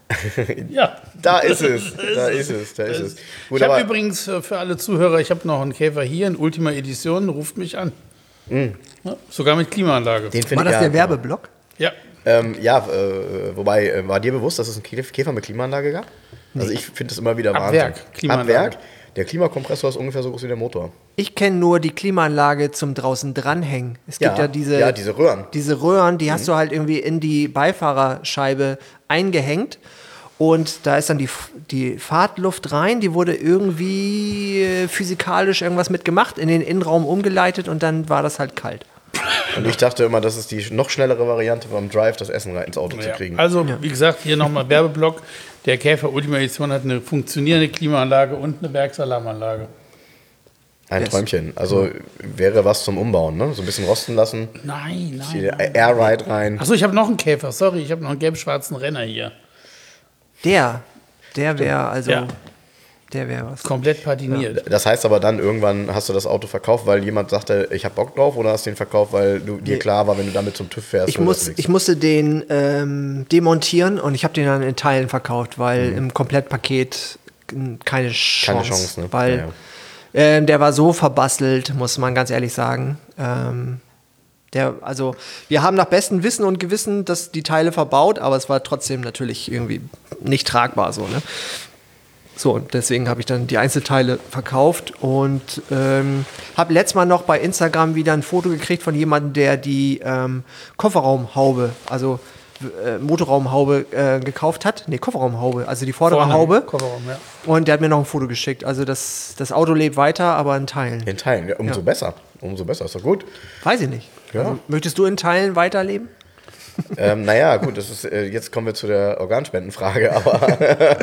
Ja. da ist es, da ist es, da ist es. Gut, Ich habe aber übrigens äh, für alle Zuhörer, ich habe noch einen Käfer hier in Ultima Edition, ruft mich an. Ja, sogar mit Klimaanlage. den War finde das ich der ja, Werbeblock? Ja. Ähm, ja, äh, wobei, äh, war dir bewusst, dass es einen Kä- Käfer mit Klimaanlage gab? Also ich finde es immer wieder Ab Wahnsinn. Werk, Klimaanlage. Ab Werk. Der Klimakompressor ist ungefähr so groß wie der Motor. Ich kenne nur die Klimaanlage zum draußen dranhängen. Es gibt ja, diese, ja, diese Röhren. diese Röhren, die hast du halt irgendwie in die Beifahrerscheibe eingehängt. Und da ist dann die, die Fahrtluft rein, die wurde irgendwie äh, physikalisch irgendwas mitgemacht, in den Innenraum umgeleitet und dann war das halt kalt. Und ich dachte immer, das ist die noch schnellere Variante beim Drive, das Essen rein ins Auto zu Ja. kriegen. Also, wie gesagt, hier nochmal Werbeblock. Der Käfer Ultima Edition hat eine funktionierende Klimaanlage und eine Werksalarmanlage. Ein Yes. Träumchen. Also wäre was zum Umbauen, ne? So ein bisschen rosten lassen. Nein, Die nein. nein. Air Ride rein. Achso, ich habe noch einen Käfer. Sorry, ich habe noch einen gelb-schwarzen Renner hier. Der, der wäre also, Ja. der wäre was. Komplett patiniert. Das heißt aber dann, irgendwann hast du das Auto verkauft, weil jemand sagte, ich hab Bock drauf, oder hast du den verkauft, weil du, dir Nee. klar war, wenn du damit zum TÜV fährst, Ich, wird das muss, nichts. ich musste den ähm, demontieren und ich habe den dann in Teilen verkauft, weil im Komplettpaket n- keine Chance. Keine Chance, ne? Weil Ja, ja. Ähm, der war so verbastelt, muss man ganz ehrlich sagen. Ähm, der, also, wir haben nach bestem Wissen und Gewissen das, die Teile verbaut, aber es war trotzdem natürlich irgendwie nicht tragbar so, ne? So, und deswegen habe ich dann die Einzelteile verkauft und ähm, habe letztes Mal noch bei Instagram wieder ein Foto gekriegt von jemandem, der die ähm, Kofferraumhaube, also äh, Motorraumhaube äh, gekauft hat. Nee, Kofferraumhaube, also die vordere Vorne, Haube. Kofferraum, ja. Und der hat mir noch ein Foto geschickt. Also das, das Auto lebt weiter, aber in Teilen. In Teilen, ja, umso Ja. besser. Umso besser, ist doch gut. Weiß ich nicht. Ja. Also, möchtest du in Teilen weiterleben? ähm, naja, gut, das ist, äh, jetzt kommen wir zu der Organspendenfrage, aber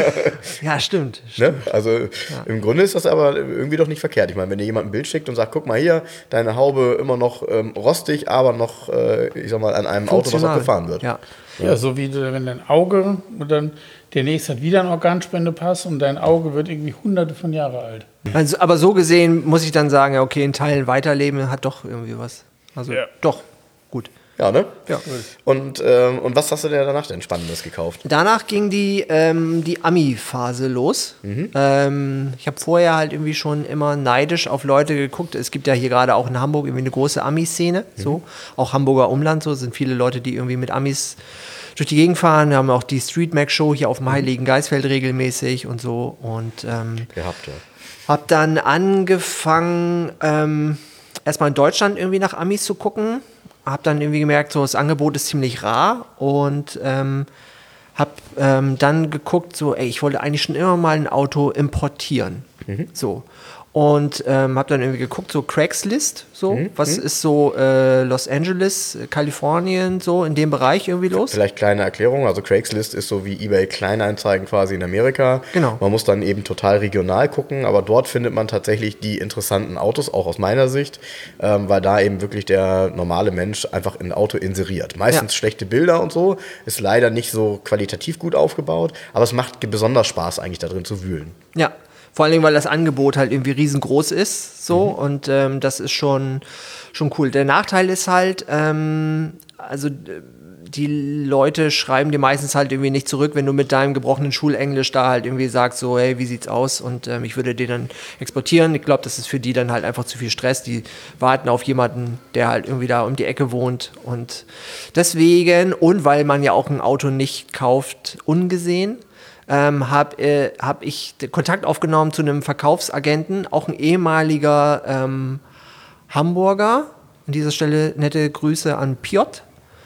Ja, stimmt. ne? Also im Grunde ist das aber irgendwie doch nicht verkehrt. Ich meine, wenn dir jemand ein Bild schickt und sagt, guck mal hier, deine Haube immer noch ähm, rostig, aber noch, äh, ich sag mal, an einem Auto, was auch Funktional. gefahren wird. Ja. Ja, so wie du, wenn dein Auge und dann demnächst hat wieder ein Organspendepass und dein Auge wird irgendwie hunderte von Jahre alt. Also, aber so gesehen muss ich dann sagen, ja, okay, in Teilen weiterleben hat doch irgendwie was. Also Ja. doch, gut. Ja, ne? Ja. Und, ähm, und was hast du dir danach denn Spannendes gekauft? Danach ging die, ähm, die Ami-Phase los. Ähm, ich habe vorher halt irgendwie schon immer neidisch auf Leute geguckt. Es gibt ja hier gerade auch in Hamburg irgendwie eine große Ami-Szene. So. Auch Hamburger Umland, so sind viele Leute, die irgendwie mit Amis durch die Gegend fahren. Wir haben auch die Street Mac Show hier auf dem Heiligen Geistfeld regelmäßig und so. Und ähm, Gehabt, ja. hab dann angefangen, ähm, erstmal in Deutschland irgendwie nach Amis zu gucken. Hab dann irgendwie gemerkt, so das Angebot ist ziemlich rar und ähm, hab ähm, dann geguckt, so, ey, ich wollte eigentlich schon immer mal ein Auto importieren. So. und ähm, habe dann irgendwie geguckt, so Craigslist, so, mhm. was ist so äh, Los Angeles, Kalifornien, so in dem Bereich irgendwie los? Vielleicht kleine Erklärung, also Craigslist ist so wie eBay Kleinanzeigen quasi in Amerika. Genau. Man muss dann eben total regional gucken, aber dort findet man tatsächlich die interessanten Autos, auch aus meiner Sicht, ähm, weil da eben wirklich der normale Mensch einfach ein Auto inseriert. Meistens ja. schlechte Bilder und so, ist leider nicht so qualitativ gut aufgebaut, aber es macht besonders Spaß eigentlich da drin zu wühlen. Ja. Vor allen Dingen, weil das Angebot halt irgendwie riesengroß ist, so, mhm. und ähm, das ist schon, schon cool. Der Nachteil ist halt, ähm, also die Leute schreiben dir meistens halt irgendwie nicht zurück, wenn du mit deinem gebrochenen Schulenglisch da halt irgendwie sagst, so, hey, wie sieht's aus? Und ähm, ich würde den dann exportieren. Ich glaube, das ist für die dann halt einfach zu viel Stress. Die warten auf jemanden, der halt irgendwie da um die Ecke wohnt. Und deswegen, und weil man ja auch ein Auto nicht kauft, ungesehen, Ähm, habe äh, hab ich Kontakt aufgenommen zu einem Verkaufsagenten, auch ein ehemaliger ähm, Hamburger. An dieser Stelle nette Grüße an Piotr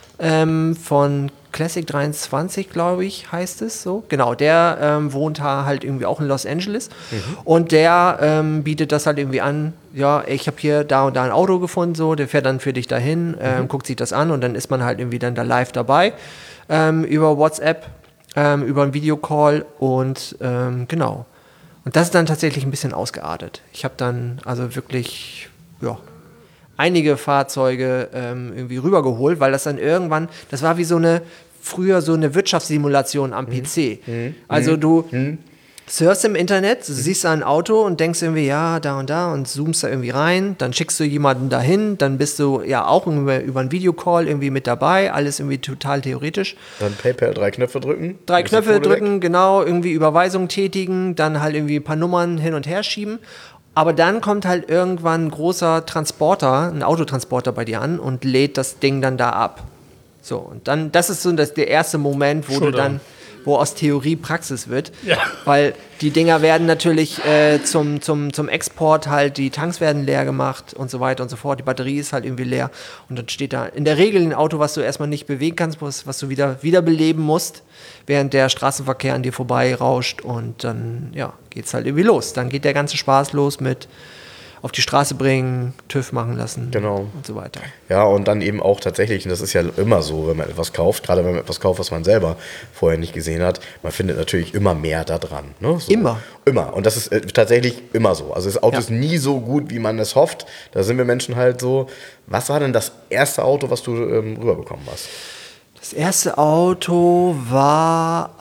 ähm, von Classic dreiundzwanzig, glaube ich, heißt es so. Genau, der ähm, wohnt halt irgendwie auch in Los Angeles mhm. und der ähm, bietet das halt irgendwie an. Ja, ich habe hier da und da ein Auto gefunden, so, der fährt dann für dich dahin, ähm, mhm. guckt sich das an und dann ist man halt irgendwie dann da live dabei ähm, über WhatsApp. Ähm, über einen Videocall und ähm, genau. Und das ist dann tatsächlich ein bisschen ausgeartet. Ich habe dann also wirklich, ja, einige Fahrzeuge ähm, irgendwie rübergeholt, weil das dann irgendwann, das war wie so eine, früher so eine Wirtschaftssimulation am P C. Mhm. Also du mhm. surfst im Internet, du siehst ein Auto und denkst irgendwie, ja, da und da und zoomst da irgendwie rein, dann schickst du jemanden dahin, dann bist du ja auch über, über einen Videocall irgendwie mit dabei, alles irgendwie total theoretisch. Dann PayPal drei Knöpfe drücken. Drei Knöpfe drücken, weg. Genau, irgendwie Überweisung tätigen, dann halt irgendwie ein paar Nummern hin und her schieben. Aber dann kommt halt irgendwann ein großer Transporter, ein Autotransporter bei dir an und lädt das Ding dann da ab. So, und dann, das ist so das, der erste Moment, wo Schon du dann... wo aus Theorie Praxis wird, ja. weil die Dinger werden natürlich äh, zum, zum, zum Export halt, die Tanks werden leer gemacht und so weiter und so fort, die Batterie ist halt irgendwie leer und dann steht da in der Regel ein Auto, was du erstmal nicht bewegen kannst, was, was du wieder wiederbeleben musst, während der Straßenverkehr an dir vorbei rauscht und dann ja, geht's halt irgendwie los. Dann geht der ganze Spaß los mit auf die Straße bringen, TÜV machen lassen genau. und so weiter. Ja, und dann eben auch tatsächlich, und das ist ja immer so, wenn man etwas kauft, gerade wenn man etwas kauft, was man selber vorher nicht gesehen hat, man findet natürlich immer mehr da dran. Ne? So. Immer. Immer. Und das ist äh, tatsächlich immer so. Also das Auto ja. ist nie so gut, wie man es hofft. Da sind wir Menschen halt so. Was war denn das erste Auto, was du ähm, rüberbekommen hast? Das erste Auto war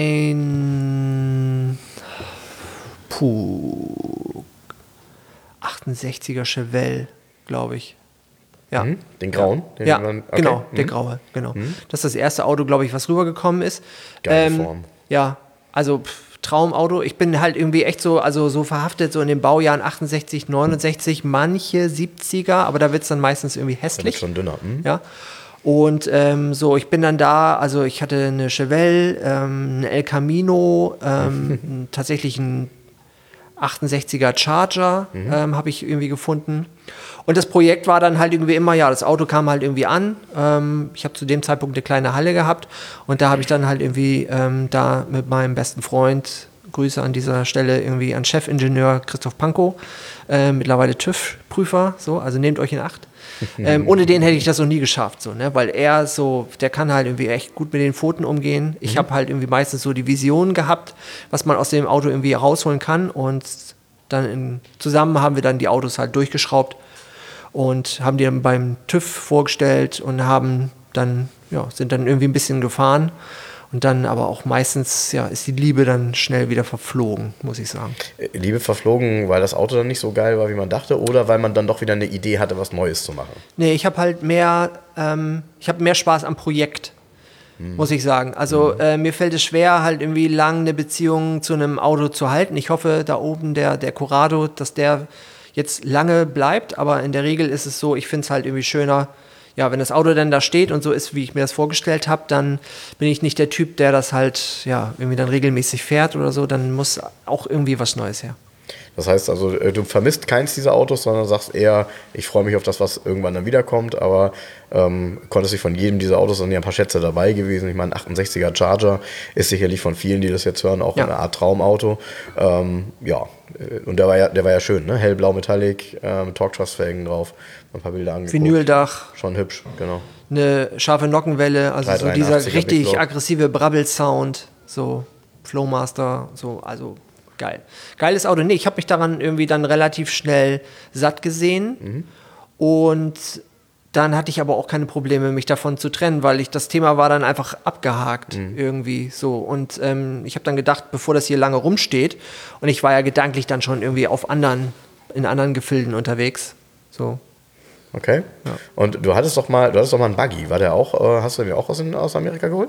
ein... Puh... achtundsechziger Chevelle, glaube ich. Ja. Mhm, den grauen? Den ja, man, okay. genau, mhm. der graue, genau. Mhm. Das ist das erste Auto, glaube ich, was rübergekommen ist. Geile ähm, Form. Ja, also pff, Traumauto. Ich bin halt irgendwie echt so, also so verhaftet, so in den Baujahren achtundsechzig, neunundsechzig, manche siebziger, aber da wird es dann meistens irgendwie hässlich. Das wird schon dünner. Mhm. Ja. Und ähm, so, ich bin dann da, also ich hatte eine Chevelle, ähm, einen El Camino, ähm, tatsächlich ein achtundsechziger Charger mhm. ähm, habe ich irgendwie gefunden. Und das Projekt war dann halt irgendwie immer, ja, das Auto kam halt irgendwie an. Ähm, ich habe zu dem Zeitpunkt eine kleine Halle gehabt und da habe ich dann halt irgendwie ähm, da mit meinem besten Freund, Grüße an dieser Stelle irgendwie an Chefingenieur Christoph Pankow, äh, mittlerweile TÜV-Prüfer, so, also nehmt euch in Acht. ähm, ohne den hätte ich das noch nie geschafft, so, ne? Weil er so, der kann halt irgendwie echt gut mit den Pfoten umgehen. Ich mhm. habe halt irgendwie meistens so die Vision gehabt, was man aus dem Auto irgendwie rausholen kann und dann in, zusammen haben wir dann die Autos halt durchgeschraubt und haben die dann beim TÜV vorgestellt und haben dann, ja, sind dann irgendwie ein bisschen gefahren. Und dann aber auch meistens, ja, ist die Liebe dann schnell wieder verflogen, muss ich sagen. Liebe verflogen, weil das Auto dann nicht so geil war, wie man dachte, oder weil man dann doch wieder eine Idee hatte, was Neues zu machen? Nee, ich habe halt mehr, ähm, ich habe mehr Spaß am Projekt, hm. muss ich sagen. Also hm. äh, mir fällt es schwer, halt irgendwie lang eine Beziehung zu einem Auto zu halten. Ich hoffe, da oben der, der Corrado, dass der jetzt lange bleibt, aber in der Regel ist es so, ich finde es halt irgendwie schöner, ja, wenn das Auto dann da steht und so ist, wie ich mir das vorgestellt habe, dann bin ich nicht der Typ, der das halt, ja, irgendwie dann regelmäßig fährt oder so, dann muss auch irgendwie was Neues her. Das heißt also, du vermisst keins dieser Autos, sondern sagst eher, ich freue mich auf das, was irgendwann dann wiederkommt, aber ähm, konntest dich von jedem dieser Autos, sind ja ein paar Schätze dabei gewesen. Ich meine, achtundsechziger Charger ist sicherlich von vielen, die das jetzt hören, auch Ja. eine Art Traumauto. Ähm, ja, und der war ja, der war ja schön, ne? Hellblau Metallic, ähm, Torque-Trust-Felgen drauf, ein paar Bilder angeguckt. Vinyldach, Schon hübsch, genau. eine scharfe Nockenwelle, also so dieser dreihundertdreiundachtziger richtig Big Block. aggressive Brabbel-Sound, so Flowmaster, so, also geil. Geiles Auto. Nee, ich habe mich daran irgendwie dann relativ schnell satt gesehen Mhm. und dann hatte ich aber auch keine Probleme, mich davon zu trennen, weil ich das Thema war dann einfach abgehakt Mhm. irgendwie so. Und ähm, ich habe dann gedacht, bevor das hier lange rumsteht, und ich war ja gedanklich dann schon irgendwie auf anderen, in anderen Gefilden unterwegs. So. Okay. Und du hattest doch mal, du hattest doch mal einen Buggy. War der auch, äh, hast du den auch aus, in, aus Amerika geholt?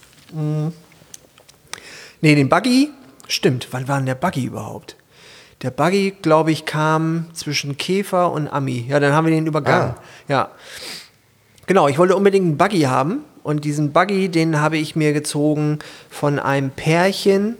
Nee, den Buggy, stimmt. Wann war denn der Buggy überhaupt? Der Buggy, glaube ich, kam zwischen Käfer und Ami. Ja, dann haben wir den übergangen. Ah. Ja. Genau, ich wollte unbedingt einen Buggy haben. Und diesen Buggy, den habe ich mir gezogen von einem Pärchen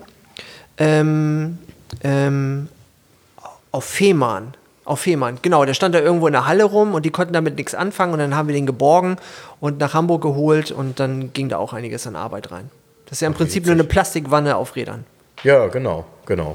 ähm, ähm, auf Fehmarn. Auf Fehmarn, genau. Der stand da irgendwo in der Halle rum und die konnten damit nichts anfangen. Und dann haben wir den geborgen und nach Hamburg geholt. Und dann ging da auch einiges an Arbeit rein. Das ist ja im Prinzip nur eine Plastikwanne auf Rädern. Ja, genau, genau.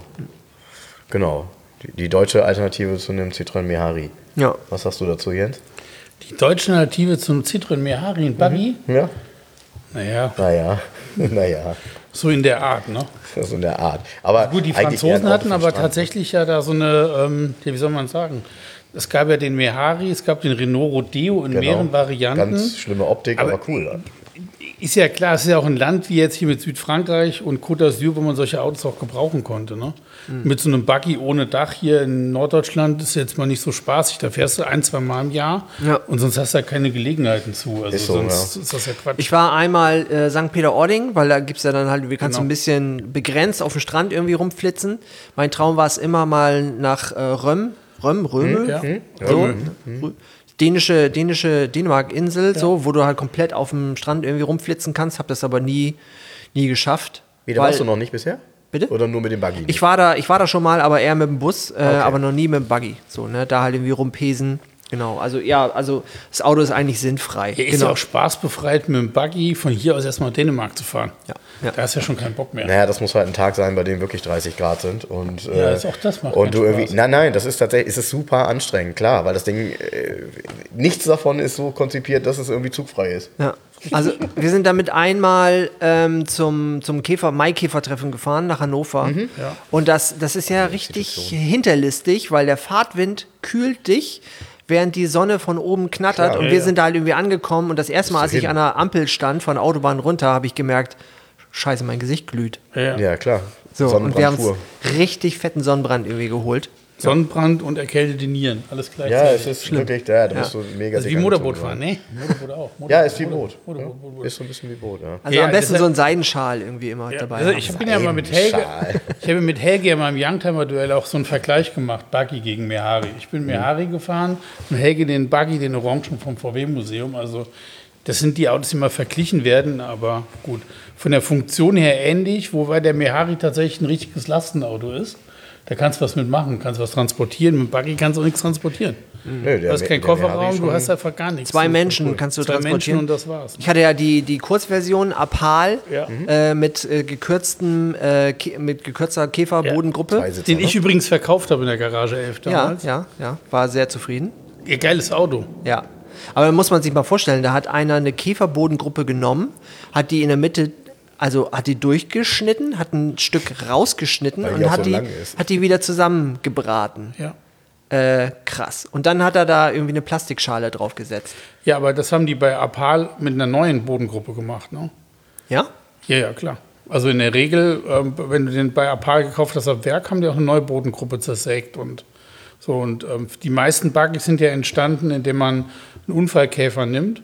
Genau. Die, die deutsche Alternative zu einem Citroën Mehari. Ja. Was sagst du dazu, Jens? Die deutsche Alternative zum Citroën Mehari in Buggy? Ja. Naja, Naja, naja. so in der Art, ne? So in der Art. Aber Gut, die eigentlich eher ein Franzosen Auto hatten vom aber Strand. tatsächlich ja da so eine, ähm, ja, wie soll man sagen, es gab ja den Mehari, es gab den Renault Rodeo in Genau. mehreren Varianten. Ganz schlimme Optik, aber, Aber- cool. Ist ja klar, es ist ja auch ein Land wie jetzt hier mit Südfrankreich und Côte d'Azur, wo man solche Autos auch gebrauchen konnte. Ne? Mhm. Mit so einem Buggy ohne Dach hier in Norddeutschland ist jetzt mal nicht so spaßig. Da fährst du ein, zwei Mal im Jahr Ja. und sonst hast du ja keine Gelegenheiten zu. Also Ist so, sonst ist das ja Quatsch. Ich war einmal äh, Sankt Peter-Ording, weil da gibt es ja dann halt, wir kannst Genau. ein bisschen begrenzt auf dem Strand irgendwie rumflitzen. Mein Traum war es immer mal nach äh, Röm, Röm, Röme, ja. so, Röme. Rö- dänische, dänische Dänemark-Insel, so, wo du halt komplett auf dem Strand irgendwie rumflitzen kannst. Hab das aber nie, nie geschafft. Wie, da weil- warst du noch nicht bisher? Bitte? Oder nur mit dem Buggy? Ich war da, ich war da schon mal, aber eher mit dem Bus, äh, aber noch nie mit dem Buggy. So, ne, da halt irgendwie rumpesen. Genau, also ja, also das Auto ist eigentlich sinnfrei. Ja, ist genau. ja auch spaßbefreit, mit dem Buggy von hier aus erstmal Dänemark zu fahren. Ja, ja. Da hast du ja schon keinen Bock mehr. Naja, das muss halt ein Tag sein, bei dem wirklich dreißig Grad sind. Und, Ja, äh, ist auch das macht und keinen du irgendwie. Spaß. Nein, nein, das ist tatsächlich, es ist super anstrengend, klar, weil das Ding, äh, nichts davon ist so konzipiert, dass es irgendwie zugfrei ist. Ja. Also wir sind damit einmal ähm, zum, zum Käfer, Maikäfertreffen gefahren nach Hannover. Ja. Und das, das ist ja richtig hinterlistig, weil der Fahrtwind kühlt dich, während die Sonne von oben knattert. Klar, und ja, wir ja. sind da halt irgendwie angekommen. Und das erste Mal, als ich hin. an der Ampel stand, von der Autobahn runter, habe ich gemerkt, scheiße, mein Gesicht glüht. Ja. Ja, klar. So, und wir haben Sonnenbrand uns richtig fetten Sonnenbrand irgendwie geholt. Sonnenbrand und erkältete Nieren, alles Ja, gleichzeitig. es ist wirklich, ja, da bist du mega Also wie dick Motorboot angezogen fahren, ne? Motorboot auch. Motorboot, Ja, ist wie Motorboot, Boot. Motorboot, Motorboot. Ist so ein bisschen wie Boot, ja. Also Ja, am besten deshalb- so einen Seidenschal irgendwie immer Ja, dabei also haben. ich bin ja mal mit Helge, Schal. ich habe mit Helge ja mal im Youngtimer-Duell auch so einen Vergleich gemacht, Buggy gegen Mehari. Ich bin Mehari gefahren und Helge den Buggy, den Orangen vom V W-Museum. Also das sind die Autos, die mal verglichen werden, aber gut. Von der Funktion her ähnlich, wobei der Mehari tatsächlich ein richtiges Lastenauto ist. Da kannst du was mitmachen, kannst was transportieren. Mit dem Buggy kannst du auch nichts transportieren. Nö, Du hast keinen der Mehari Kofferraum, schon- du hast einfach gar nichts. Zwei Das ist Menschen cool. kannst du Zwei transportieren. Menschen und das war's. Ich hatte ja die, die Kurzversion Apal Ja. äh, mit, äh, gekürztem, äh, Kä- mit gekürzter Käferbodengruppe. Zwei Sitzer, Den ich ne? übrigens verkauft habe in der Garage elf Ja, damals. ja, ja, war sehr zufrieden. Ihr geiles Auto. Ja. Aber da muss man sich mal vorstellen, da hat einer eine Käferbodengruppe genommen, hat die in der Mitte, also hat die durchgeschnitten, hat ein Stück rausgeschnitten Weil die und auch hat, so die, lang ist. hat die wieder zusammengebraten. Ja. Äh, krass. Und dann hat er da irgendwie eine Plastikschale draufgesetzt. Ja, aber das haben die bei Apal mit einer neuen Bodengruppe gemacht, ne? Ja? Ja, ja, klar. Also in der Regel, ähm, wenn du den bei Apal gekauft hast am Werk, haben die auch eine neue Bodengruppe zersägt und so. Und ähm, die meisten Buggy sind ja entstanden, indem man einen Unfallkäfer nimmt,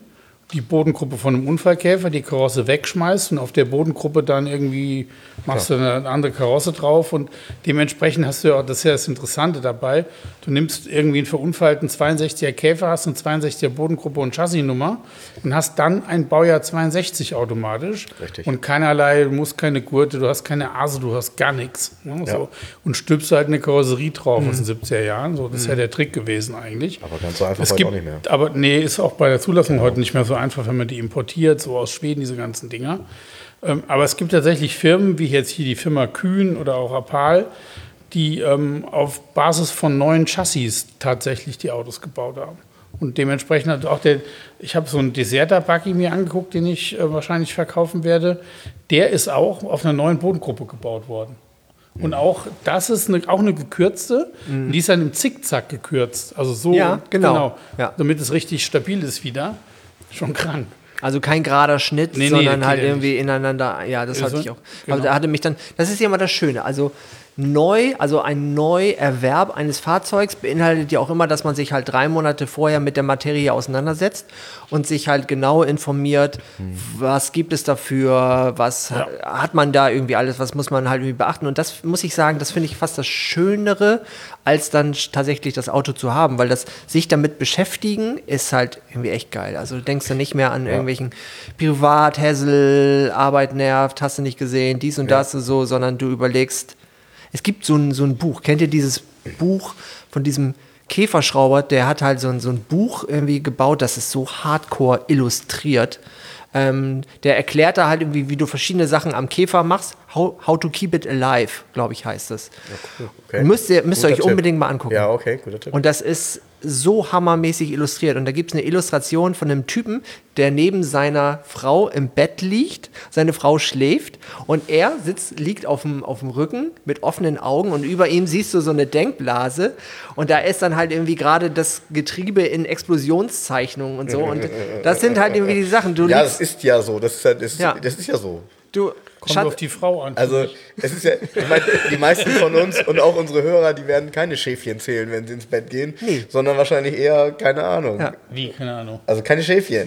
die Bodengruppe von einem Unfallkäfer, die Karosse wegschmeißt und auf der Bodengruppe dann irgendwie machst du eine andere Karosse drauf und dementsprechend hast du ja auch, das ist ja das Interessante dabei, du nimmst irgendwie einen verunfallten zweiundsechziger Käfer, hast eine zweiundsechziger Bodengruppe und Chassisnummer und hast dann ein Baujahr zweiundsechzig automatisch. Richtig. Und keinerlei, du musst keine Gurte, du hast keine Ase, du hast gar nichts. Ne, Ja. so. Und stülpst halt eine Karosserie drauf aus den siebziger Jahren, so, das ist ja der Trick gewesen eigentlich. Aber ganz so einfach Es heute gibt, auch nicht mehr. aber nee, ist auch bei der Zulassung heute nicht mehr so einfach, wenn man die importiert, so aus Schweden, diese ganzen Dinger. Ähm, aber es gibt tatsächlich Firmen, wie jetzt hier die Firma Kühn oder auch Apal, die ähm, auf Basis von neuen Chassis tatsächlich die Autos gebaut haben. Und dementsprechend hat auch der, ich habe so einen Deserter-Buggy mir angeguckt, den ich äh, wahrscheinlich verkaufen werde. Der ist auch auf einer neuen Bodengruppe gebaut worden. Und auch das ist eine, auch eine gekürzte, und die ist dann im Zickzack gekürzt. Also so, Ja, genau. Ja. damit es richtig stabil ist wieder. Schon krank. Also kein gerader Schnitt, Nee, nee, sondern das halt geht ja irgendwie ineinander. Ja, das Ja, hatte so- ich auch. genau. Aber da hatte mich dann, das ist ja immer das Schöne. Also neu, also ein Neuerwerb eines Fahrzeugs beinhaltet ja auch immer, dass man sich halt drei Monate vorher mit der Materie auseinandersetzt und sich halt genau informiert, was gibt es dafür, was Ja. ha- hat man da irgendwie alles, was muss man halt irgendwie beachten. Und das muss ich sagen, das finde ich fast das Schönere, als dann sch- tatsächlich das Auto zu haben, weil das sich damit beschäftigen ist halt irgendwie echt geil. Also du denkst dann nicht mehr an irgendwelchen Privat, Hassel, Arbeit nervt, hast du nicht gesehen, dies und das und so, sondern du überlegst, es gibt so ein, so ein Buch, kennt ihr dieses Buch von diesem Käferschrauber, der hat halt so ein, so ein Buch irgendwie gebaut, das ist so hardcore illustriert. Ähm, der erklärt da halt irgendwie, wie du verschiedene Sachen am Käfer machst. How, how to keep it alive, glaube ich, heißt es. Okay. Müsst ihr, müsst ihr Guter euch Tipp. unbedingt mal angucken. Ja, okay, guter Tipp. Und das ist so hammermäßig illustriert. Und da gibt es eine Illustration von einem Typen, der neben seiner Frau im Bett liegt. Seine Frau schläft und er sitzt, liegt auf dem, auf dem Rücken mit offenen Augen und über ihm siehst du so eine Denkblase. Und da ist dann halt irgendwie gerade das Getriebe in Explosionszeichnungen und so. Und das sind halt irgendwie die Sachen. Du ja, liegst, das ist ja so. Das ist ja, das, Ja. das ist ja so. du, Kommt Schat- auf die Frau an. Also, es ist ja, ich meine, die meisten von uns und auch unsere Hörer, die werden keine Schäfchen zählen, wenn sie ins Bett gehen, Nee. sondern wahrscheinlich eher, keine Ahnung. Ja. Wie, keine Ahnung. Also keine Schäfchen.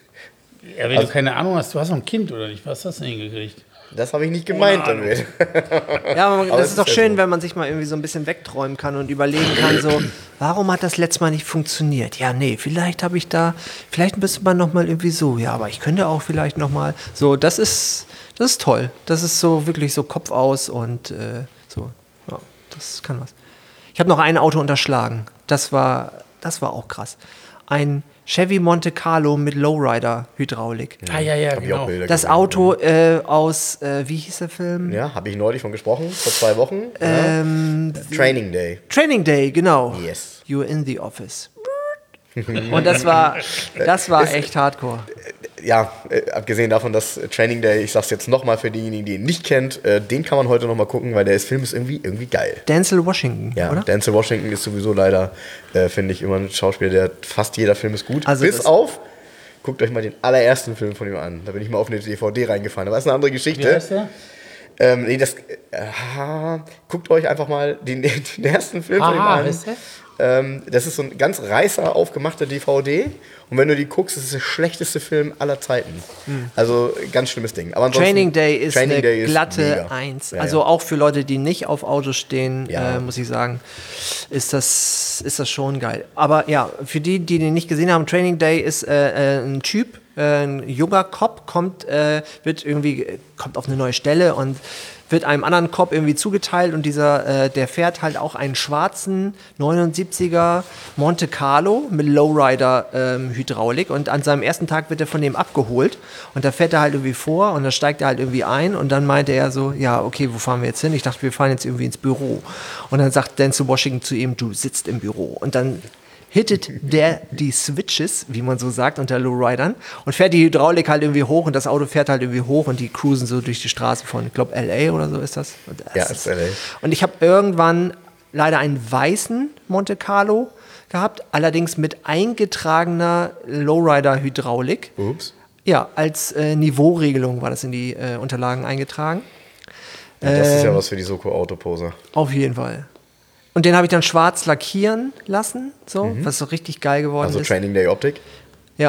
Ja, wenn Also- du keine Ahnung hast, du hast noch ein Kind oder nicht? Was hast du denn hingekriegt? Das habe ich nicht gemeint Ohne Ahnung. damit. Ja, aber Aber das es ist doch ist ja schön, so. wenn man sich mal irgendwie so ein bisschen wegträumen kann und überlegen kann, so, warum hat das letztes Mal nicht funktioniert? Ja, nee, vielleicht habe ich da, vielleicht müsste man noch mal irgendwie so, ja, aber ich könnte auch vielleicht noch mal, so, das ist, das ist toll. Das ist so wirklich so Kopf aus und äh, so, ja, das kann was. Ich habe noch ein Auto unterschlagen. Das war, das war auch krass. Ein Chevy Monte Carlo mit Lowrider-Hydraulik. Ah, ja, ja, Hab ich auch genau. Bilder Das gesehen. Auto äh, aus, äh, wie hieß der Film? Ja, habe ich neulich von gesprochen, vor zwei Wochen. Ähm, ja. Training Day. Training Day, genau. Yes. You're in the office. Und das war, das war echt hardcore. Ja, äh, abgesehen davon, dass äh, Training Day, ich sag's jetzt nochmal für diejenigen, die ihn nicht kennt, äh, den kann man heute nochmal gucken, weil der ist, Film ist irgendwie, irgendwie geil. Denzel Washington, Ja, oder? Denzel Washington ist sowieso leider, äh, finde ich, immer ein Schauspieler, der fast jeder Film ist gut. Also Bis das- auf, guckt euch mal den allerersten Film von ihm an. Da bin ich mal auf eine D V D reingefallen. Aber das ist eine andere Wie Geschichte. heißt der? Ähm, nee, das, äh, guckt euch einfach mal den, den ersten Film von ihm Aha, an. ist der? Ähm, das ist so ein ganz reißer aufgemachter D V D. Und wenn du die guckst, ist es der schlechteste Film aller Zeiten. Also ganz schlimmes Ding. Aber ansonsten, Hm. Training Day ist Training eine Day ist glatte mega. Eins. Ja, also ja. auch für Leute, die nicht auf Autos stehen, Ja. äh, muss ich sagen, ist das, ist das schon geil. Aber ja, für die, die den nicht gesehen haben, Training Day ist äh, äh, ein Typ, äh, ein junger Cop, kommt, äh, wird irgendwie, äh, kommt auf eine neue Stelle und wird einem anderen Cop irgendwie zugeteilt und dieser, äh, der fährt halt auch einen schwarzen neunundsiebziger Monte Carlo mit Lowrider ähm, Hydraulik und an seinem ersten Tag wird er von dem abgeholt und da fährt er halt irgendwie vor und dann steigt er halt irgendwie ein und dann meinte er so, ja, okay, wo fahren wir jetzt hin? Ich dachte, wir fahren jetzt irgendwie ins Büro. Und dann sagt Denzel Washington zu ihm, du sitzt im Büro. Und dann hittet der die Switches, wie man so sagt, unter Lowridern und fährt die Hydraulik halt irgendwie hoch und das Auto fährt halt irgendwie hoch und die cruisen so durch die Straße von, ich glaube, L A oder so ist das. Und das Ja, ist L A. Und ich habe irgendwann leider einen weißen Monte Carlo gehabt, allerdings mit eingetragener Lowrider-Hydraulik. Ups. Ja, als äh, Niveauregelung war das in die äh, Unterlagen eingetragen. Ja, das ist ja Ähm, was für die Soko-Autopose. Auf jeden Fall. Und den habe ich dann schwarz lackieren lassen, so, was so richtig geil geworden Also ist. Training Day Optik. Ja,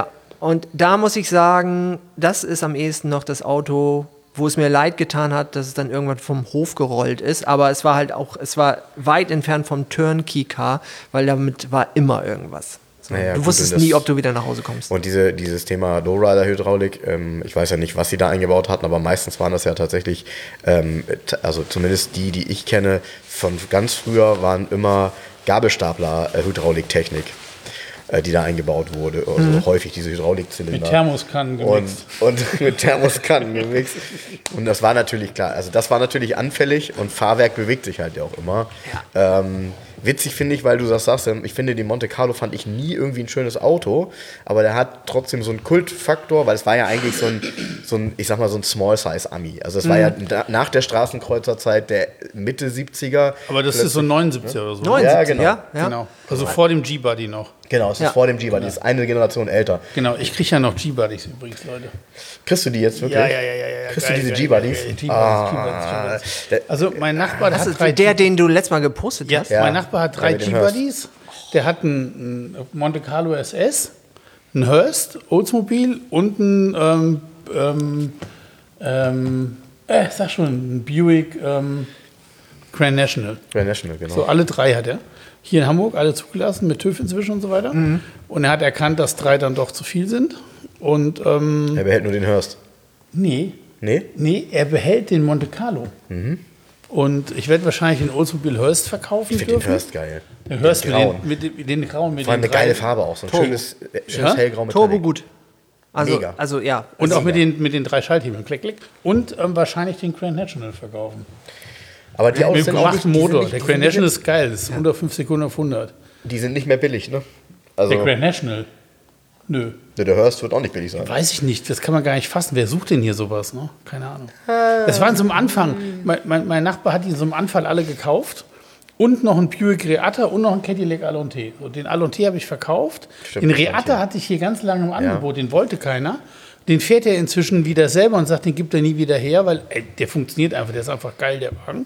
Und da muss ich sagen, das ist am ehesten noch das Auto, wo es mir leid getan hat, dass es dann irgendwann vom Hof gerollt ist. Aber es war halt auch, es war weit entfernt vom Turnkey-Car, weil damit war immer irgendwas. So, Naja, du gut, wusstest und das- nie, ob du wieder nach Hause kommst. Und diese, dieses Thema Lowrider-Hydraulik, ähm, ich weiß ja nicht, was sie da eingebaut hatten, aber meistens waren das ja tatsächlich, ähm, t- also zumindest die, die ich kenne, von ganz früher waren immer Gabelstapler-Hydrauliktechnik, äh, die da eingebaut wurde. Also Mhm. häufig diese Hydraulikzylinder. Mit Thermoskannen Und, gemixt. und mit Thermoskannen gemixt. Und das war natürlich klar. Also das war natürlich anfällig und Fahrwerk bewegt sich halt ja auch immer. Ähm, witzig finde ich, weil du das sagst, ähm, ich finde, den Monte Carlo fand ich nie irgendwie ein schönes Auto, aber der hat trotzdem so einen Kultfaktor, weil es war ja eigentlich so ein, so ein ich sag mal, so ein Small-Size-Ami. Also es war ja na- nach der Straßenkreuzerzeit der Mitte siebziger. Aber das ist so neunundsiebziger oder so. Ja, genau. ja, ja. Genau. Also vor dem G-Buddy noch. Genau, es ist Ja. vor dem G-Buddy, das ist eine Generation älter. Genau, ich kriege ja noch G-Buddies übrigens, Leute. Kriegst du die jetzt wirklich? Ja, ja, ja, ja, ja. Kriegst Geil, du diese geil, G-Buddies? geil, geil. Ah, G-Buddies, G-Buddies, der- G-Buddies. Also mein Nachbar, der Das hat ist drei der, den du letztes Mal gepostet Ja, hast. Ja. mein Nachbar hat drei Ja, mit dem Hearst. G-Buddies. Der hat einen, einen Monte Carlo S S, einen Hearst, Oldsmobile und einen, ähm, ähm, ähm, äh, sag schon, einen Buick ähm, Grand National. Grand National, genau. So, alle drei hat er. Hier in Hamburg, alle zugelassen, mit TÜV inzwischen und so weiter. Und er hat erkannt, dass drei dann doch zu viel sind. Und, ähm, Er behält nur den Hearst. nee, Nee? nee, er behält den Monte Carlo. Und ich werde wahrscheinlich den Oldsmobile Hearst verkaufen Ich finde den dürfen. Hearst geil. Den Hearst Den mit grauen. den, mit den, mit den grauen, mit Vor allem den eine geile drei- Farbe auch, so ein Turbo. schönes, äh, schönes Ja? hellgrau Metallic. Turbo gut. Also, Mega. also ja. Und Also, auch mit den, mit den drei Schalthebeln. Klick, klick. Und ähm, wahrscheinlich den Grand National verkaufen. Aber die Autos Mit sind dem auch gemachten nicht, die sind Motor. nicht, Der die Grand sind National nicht, ist geil. Das ist unter fünf Sekunden auf hundert. die sind nicht mehr billig, ne? Also, Der Grand National? Nö. der Hearst wird auch nicht billig sein. Weiß ich nicht. Das kann man gar nicht fassen. Wer sucht denn hier sowas? Ne? Keine Ahnung. Das waren so am Anfang. Mein, mein, mein Nachbar hat die so am Anfang alle gekauft. Und noch ein Buick Reatta und noch ein Cadillac Alonte. So, den Alonte habe ich verkauft. Stimmt, den das Reatta stand hier. hatte ich hier ganz lange im Angebot. Den wollte keiner. Den fährt er inzwischen wieder selber und sagt, den gibt er nie wieder her, weil ey, der funktioniert einfach. Der ist einfach geil, der Wagen.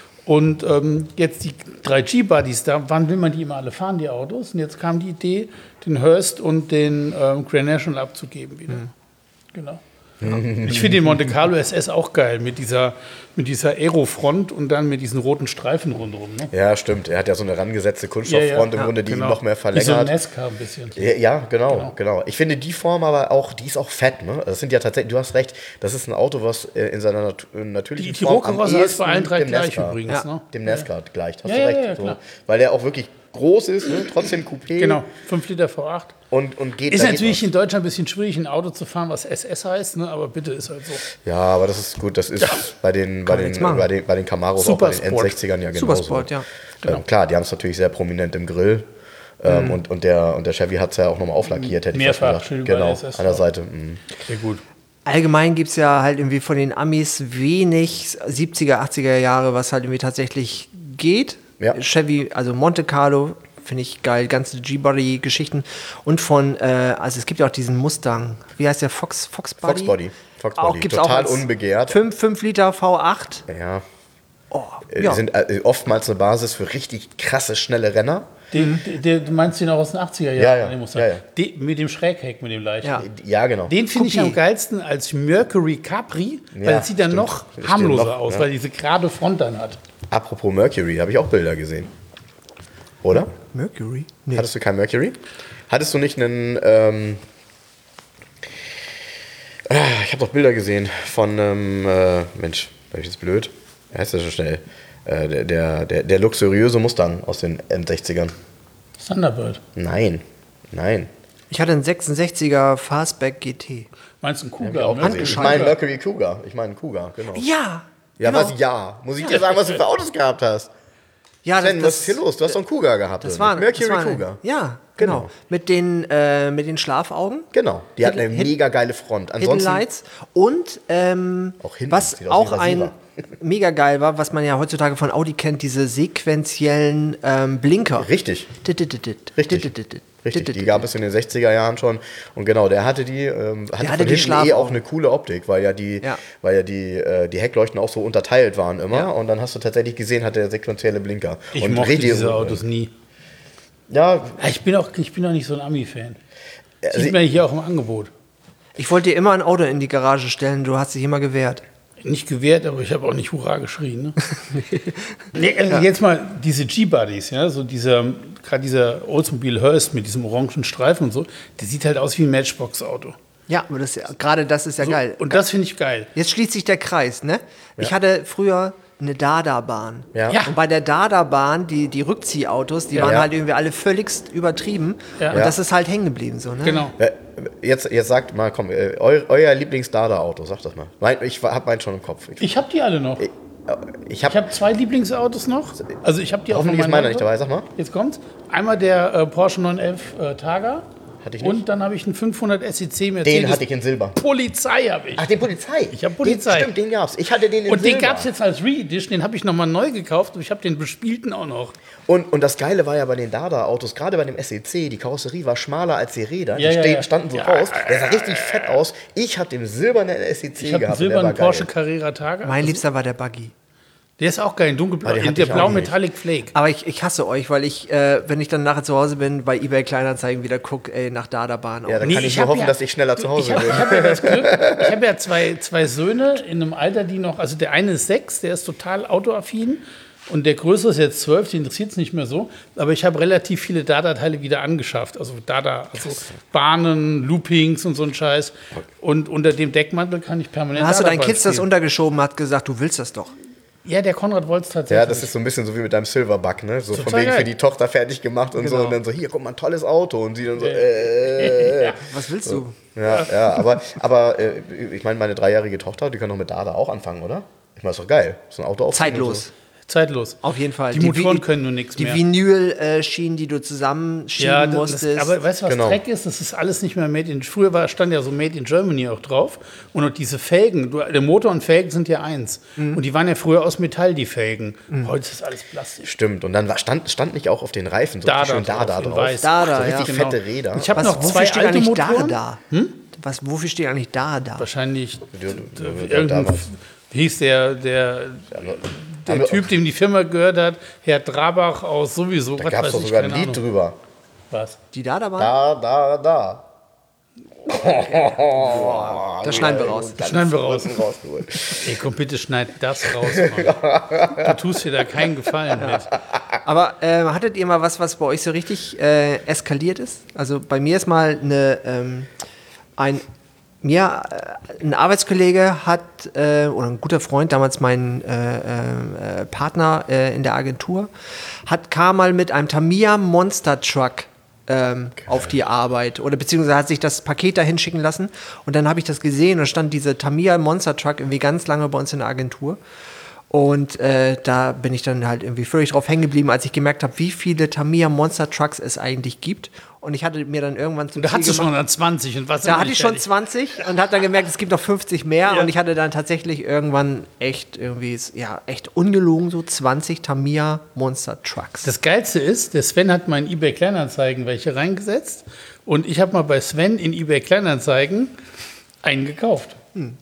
Und ähm, jetzt die drei G-Buddies, da wann will man die immer alle fahren, die Autos? Und jetzt kam die Idee, den Hearst und den ähm, Grand National abzugeben wieder. Genau. Ja. Ich finde den Monte Carlo S S auch geil mit dieser, mit dieser Aerofront und dann mit diesen roten Streifen rundherum. Ne? Ja, stimmt. Er hat ja so eine rangesetzte Kunststofffront im Grunde, die ihn noch mehr Wie so ein verlängert. Nesca ein bisschen. Ja, ja, genau, genau, Ich finde die Form aber auch, die ist auch fett, ne? Das sind ja tatsächlich, du hast recht, das ist ein Auto, was äh, in seiner nat äh, natürlichen Die, die Form am Rohkarosse ist bei ehesten allen drei dem gleich Nesca, übrigens. Ja. Ne? dem Nesca gleicht, hast Ja, du ja, recht. ja, so. klar. Weil der auch wirklich groß ist, ne? Trotzdem Coupé Genau, fünf Liter V acht. und, und geht Ist da geht natürlich was. in Deutschland ein bisschen schwierig, ein Auto zu fahren, was S S heißt, ne? Aber bitte ist halt so. Ja, aber das ist gut, das ist bei den, bei, den, nichts machen. bei, den, bei den Camaros, auch bei den Supersport. N sechzigern ja genauso. Supersport, ja. Ähm, klar, die haben es natürlich sehr prominent im Grill. Ähm, Mhm. und, und, der, und der Chevy hat es ja auch nochmal auflackiert, hätte ich fast Mehrfach, gesagt. schön Genau, bei S S an der drauf. Seite. mm. Sehr gut. allgemein gibt es ja halt irgendwie von den Amis wenig siebziger, achtziger Jahre, was halt irgendwie tatsächlich geht. Ja. Chevy, also Monte Carlo, finde ich geil, ganze G-Body-Geschichten. Und von, äh, also es gibt ja auch diesen Mustang, wie heißt der, Fox, Fox Body? Foxbody. Foxbody. Auch, gibt's Total auch als unbegehrt. fünf Liter V acht. Ja. Oh, Äh, ja. Die sind äh, oftmals eine Basis für richtig krasse, schnelle Renner. Den, der, du meinst den auch aus den achtziger Jahren? Ja, ja. Den muss Ja, ja. Den, mit dem Schrägheck, mit dem leichten. Ja. Ja, genau. Den finde ich Coupé. am geilsten als Mercury Capri, weil Ja, das sieht dann stimmt. noch Stimmt harmloser noch, aus, ja. weil diese gerade Front dann hat. Apropos Mercury, habe ich auch Bilder gesehen. Oder? Mercury? Nee. Hattest du kein Mercury? Hattest du nicht einen. Ähm, ah, ich habe doch Bilder gesehen von einem. Äh, Mensch, war ich jetzt blöd? Wie heißt das so schnell? Äh, der, der, der, der luxuriöse Mustang aus den N sechzigern. Thunderbird. Nein, nein. Ich hatte einen sechsundsechziger Fastback G T. Meinst du einen Hab ich Cougar? auch Ne? gesehen. Ich Handgeschaltet. meine Mercury Cougar. Ich meine einen Cougar, genau. Ja! Ja, genau. was? Ja. Muss ich dir sagen, was du für Autos gehabt hast? Ja, Sven, was ist hier los? Du hast doch einen Cougar gehabt. Das oder war, nicht? Mercury das war eine- Cougar. Ja, genau. Genau. Mit den, äh, mit den Schlafaugen. Genau. Die hat eine Hidden- mega geile Front. Hidden Ansonsten. Lights und ähm, Auch hinten, was sieht aus wie auch ein Rasierer. mega geil war, was man ja heutzutage von Audi kennt, diese sequentiellen ähm, Blinker. Richtig. Richtig. Richtig. Richtig, die gab es in den sechziger Jahren schon. Und genau, der hatte die, ähm, hatte hatte von die hinten eh Schlafaugen. auch eine coole Optik, weil ja die, Ja. weil ja die, äh, die Heckleuchten auch so unterteilt waren immer. Ja. Und dann hast du tatsächlich gesehen, hat der sequentielle Blinker. Ich und mochte richtig- diese Autos nie. Ja, Ja, Ich bin auch, ich bin auch nicht so ein Ami-Fan. Also Sieht man hier auch im Angebot. Ich wollte dir immer ein Auto in die Garage stellen, du hast dich immer gewehrt. Nicht gewehrt, aber ich habe auch nicht Hurra geschrien. Ne? nee, also ja. Jetzt mal diese G-Buddies, ja, so dieser, gerade dieser Oldsmobile Hearst mit diesem orangen Streifen und so, der sieht halt aus wie ein Matchbox-Auto. Ja, aber das, gerade das ist ja so, geil. Und das finde ich geil. Jetzt schließt sich der Kreis, ne? Ja. Ich hatte früher eine Dada-Bahn. Ja. Ja. Und bei der Dada-Bahn, die, die Rückziehautos, die Ja. waren Ja. halt irgendwie alle völligst übertrieben. Ja. Und Ja. das ist halt hängen geblieben. So, ne? Genau. Äh, Jetzt, jetzt sagt mal, komm, äh, eu, euer Lieblings-Dada-Auto, sagt das mal. Mein, ich habe meinen schon im Kopf. Ich, Ich habe die alle noch. ich Ich habe habe zwei Lieblingsautos noch. Also ich habe die auch Hoffentlich von ist meiner meinem nicht dabei, sag mal. Jetzt kommt's. Einmal der äh, Porsche neun elf äh, Targa. Hatte ich nicht. Und dann habe ich einen fünfhundert S E C Mercedes. Den hatte ich in Silber. Polizei habe ich. Ach, den Polizei. Ich hab Polizei. Den, stimmt, den gab's. Ich hatte den in Und den Silber. gab es jetzt als Re-Edition, den habe ich nochmal neu gekauft und ich habe den bespielten auch noch. Und, und das Geile war ja bei den Dada-Autos, gerade bei dem S E C, die Karosserie war schmaler als die Räder. Ja, die ja, ste- ja. standen so Ja, raus. ja, Der sah richtig fett aus. Ich hatte den silbernen S E C Ich habe einen gehabt. und der silbernen war geil. Porsche Carrera Targa. Mein Liebster war der Buggy. Der ist auch geil, in dunkelblau, Ah, den in hatte der ich auch blau nicht. Metallic Flake. Aber ich, ich hasse euch, weil ich, äh, wenn ich dann nachher zu Hause bin, bei eBay Kleinanzeigen wieder gucke, ey, nach Dada-Bahn. Ja, dann Nee, kann ich, ich nur hab hoffen, ja- dass ich schneller zu Hause Ich habe bin. hab ja das Glück, ich habe ja zwei, zwei Söhne in einem Alter, die noch, also der eine ist sechs, der ist total autoaffin und der größere ist jetzt zwölf, den interessiert es nicht mehr so, aber ich habe relativ viele Dada-Teile wieder angeschafft, also Dada, also Bahnen, Loopings und so ein Scheiß und unter dem Deckmantel kann ich permanent Dann hast du deinen Dada-Bahn Kids das spielen. untergeschoben, hat gesagt, du willst das doch. Ja, der Konrad wollte es tatsächlich. Ja, das ist so ein bisschen so wie mit deinem Silverbug, ne? So von Total wegen geil. für die Tochter fertig gemacht und so. Genau. Und dann so, hier, guck mal, ein tolles Auto. Und sie dann so, äh. Ja. Was willst du? Ja, ja, aber, aber äh, ich meine, meine dreijährige Tochter, die kann doch mit Dada auch anfangen, oder? Ich meine, ist doch geil. So ein Auto aufziehen und Zeitlos. Zeitlos. Auf jeden Fall. Die Motoren Vi- können nur nichts Die mehr. Vinyl-Schienen, die du zusammenschieben Ja, das, musstest. aber weißt du, was Genau. Dreck ist? Das ist alles nicht mehr Made in... Früher war, stand ja so Made in Germany auch drauf. Und auch diese Felgen, du, der Motor und Felgen sind ja eins. Mhm. Und die waren ja früher aus Metall, die Felgen. Heute ist das alles Plastik. Stimmt. Und dann war, stand, stand nicht auch auf den Reifen so Dada schön Dada drauf, in drauf. weiß. Dada, so ja. richtig Genau. fette Räder. Ich habe Was, noch wofür zwei steht alte eigentlich Motoren. da da? Was, wofür steht eigentlich da da? Wahrscheinlich Du- du- du- irgendein, damals. wie hieß der, der, der Aber- Typ, dem die Firma gehört hat, Herr Drabach aus sowieso. Da was gab es weiß doch ich, sogar ein keine Lied Ahnung. drüber. Was? Die Dada-Bahn? Da, da, da. Das schneiden wir raus. Das schneiden wir raus. rausgeholt. Ey, komm, bitte schneid das raus, Mann. Du tust dir da keinen Gefallen mit. Aber äh, hattet ihr mal was, was bei euch so richtig äh, eskaliert ist? Also bei mir ist mal eine, ähm, ein, mir, äh, ein Arbeitskollege hat, äh, oder ein guter Freund, damals mein äh, äh, Partner äh, in der Agentur, hat, kam mal mit einem Tamiya Monster Truck ähm, auf die Arbeit oder beziehungsweise hat sich das Paket dahin schicken lassen und dann habe ich das gesehen und stand diese Tamiya Monster Truck irgendwie ganz lange bei uns in der Agentur. Und äh, da bin ich dann halt irgendwie völlig drauf hängen geblieben, als ich gemerkt habe, wie viele Tamiya Monster Trucks es eigentlich gibt. Und ich hatte mir dann irgendwann zum Da Ziel hattest du gemacht- schon dann zwanzig und was da immer hatte nicht ich schon fertig. zwanzig und habe dann gemerkt, es gibt noch fünfzig mehr. Ja. Und ich hatte dann tatsächlich irgendwann echt irgendwie, ja, echt ungelogen so zwanzig Tamiya Monster Trucks. Das Geilste ist, der Sven hat mal in eBay Kleinanzeigen welche reingesetzt und ich habe mal bei Sven in eBay Kleinanzeigen einen gekauft.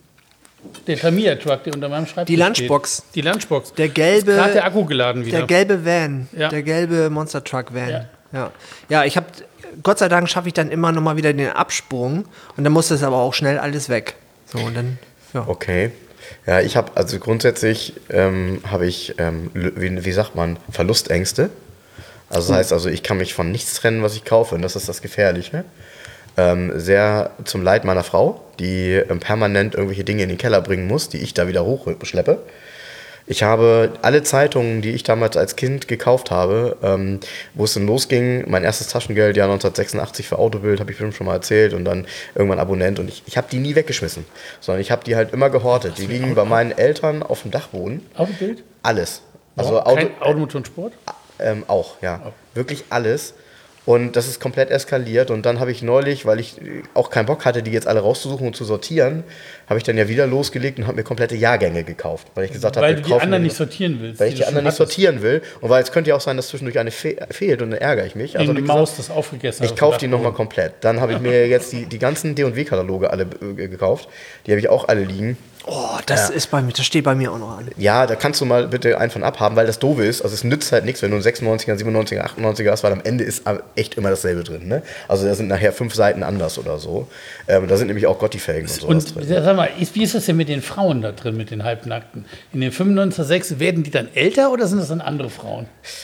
Der Tamiya-Truck, der unter meinem Schreibtisch Die Lunchbox. steht. Die Lunchbox. Der gelbe- Gerade der Akku geladen wieder. Der gelbe Van, Ja. der gelbe Monster Truck Van. Ja. Ja, ja, ich habe, Gott sei Dank schaffe ich dann immer noch mal wieder den Absprung und dann muss das aber auch schnell alles weg. So, und dann, ja. Okay. Ja, ich habe, also grundsätzlich ähm, habe ich, ähm, l- wie, wie sagt man, Verlustängste. Also das heißt, also ich kann mich von nichts trennen, was ich kaufe und das ist das Gefährliche. Ähm, sehr zum Leid meiner Frau, die ähm, permanent irgendwelche Dinge in den Keller bringen muss, die ich da wieder hochschleppe. Ich habe alle Zeitungen, die ich damals als Kind gekauft habe, ähm, wo es dann losging, mein erstes Taschengeld, Jahr neunzehnhundertsechsundachtzig für Autobild, habe ich bestimmt schon mal erzählt und dann irgendwann Abonnent und ich, ich habe die nie weggeschmissen, sondern ich habe die halt immer gehortet. Die liegen bei meinen Eltern auf dem Dachboden. Autobild? Alles. Also Auto, Kein Automotor und Sport? ähm, auch, ja. Wirklich alles. Und das ist komplett eskaliert. Und dann habe ich neulich, weil ich auch keinen Bock hatte, die jetzt alle rauszusuchen und zu sortieren, habe ich dann ja wieder losgelegt und habe mir komplette Jahrgänge gekauft. Weil ich gesagt habe, Weil wir du die kaufen anderen den- nicht sortieren willst. Weil ich die du anderen schon nicht sortieren will. Und weil es könnte ja auch sein, dass zwischendurch eine fe fehlt und dann ärgere ich mich. Also habe eine ich Maus gesagt, das aufgegessen hat. ich kaufe die nochmal komplett. Dann habe ich mir jetzt die, die ganzen D und W-Kataloge alle äh, gekauft. Die habe ich auch alle liegen. Oh, das Ja. ist bei mir, das steht bei mir auch noch an. Ja, da kannst du mal bitte einen von abhaben, weil das Doofe ist, also es nützt halt nichts, wenn du einen sechsundneunziger, siebenundneunziger, achtundneunziger hast, weil am Ende ist echt immer dasselbe drin. Ne? Also da sind nachher fünf Seiten anders oder so. Ähm, da sind nämlich auch Gotti-Felgen und sowas Und drin. sag mal, ist- wie ist das denn mit den Frauen da drin, mit den Halbnackten? In den fünfundneunziger sechs werden die dann älter oder sind das dann andere Frauen?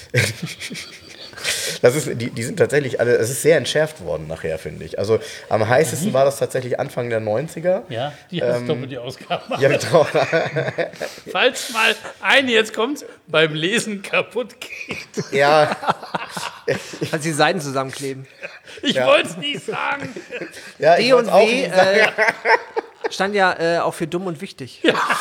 Das ist, die, die sind tatsächlich alle, es ist sehr entschärft worden nachher, finde ich. Also am heißesten war das tatsächlich Anfang der neunziger. Ja, die ähm, doppelt die Ausgabe. Ja, genau. Falls mal eine jetzt kommt, beim Lesen kaputt geht. Ja, Als die Seiten zusammenkleben. Ich Ja. wollte es nicht sagen. ja ich D wollt's und auch W nicht sagen. äh, stand ja äh, auch für dumm und wichtig.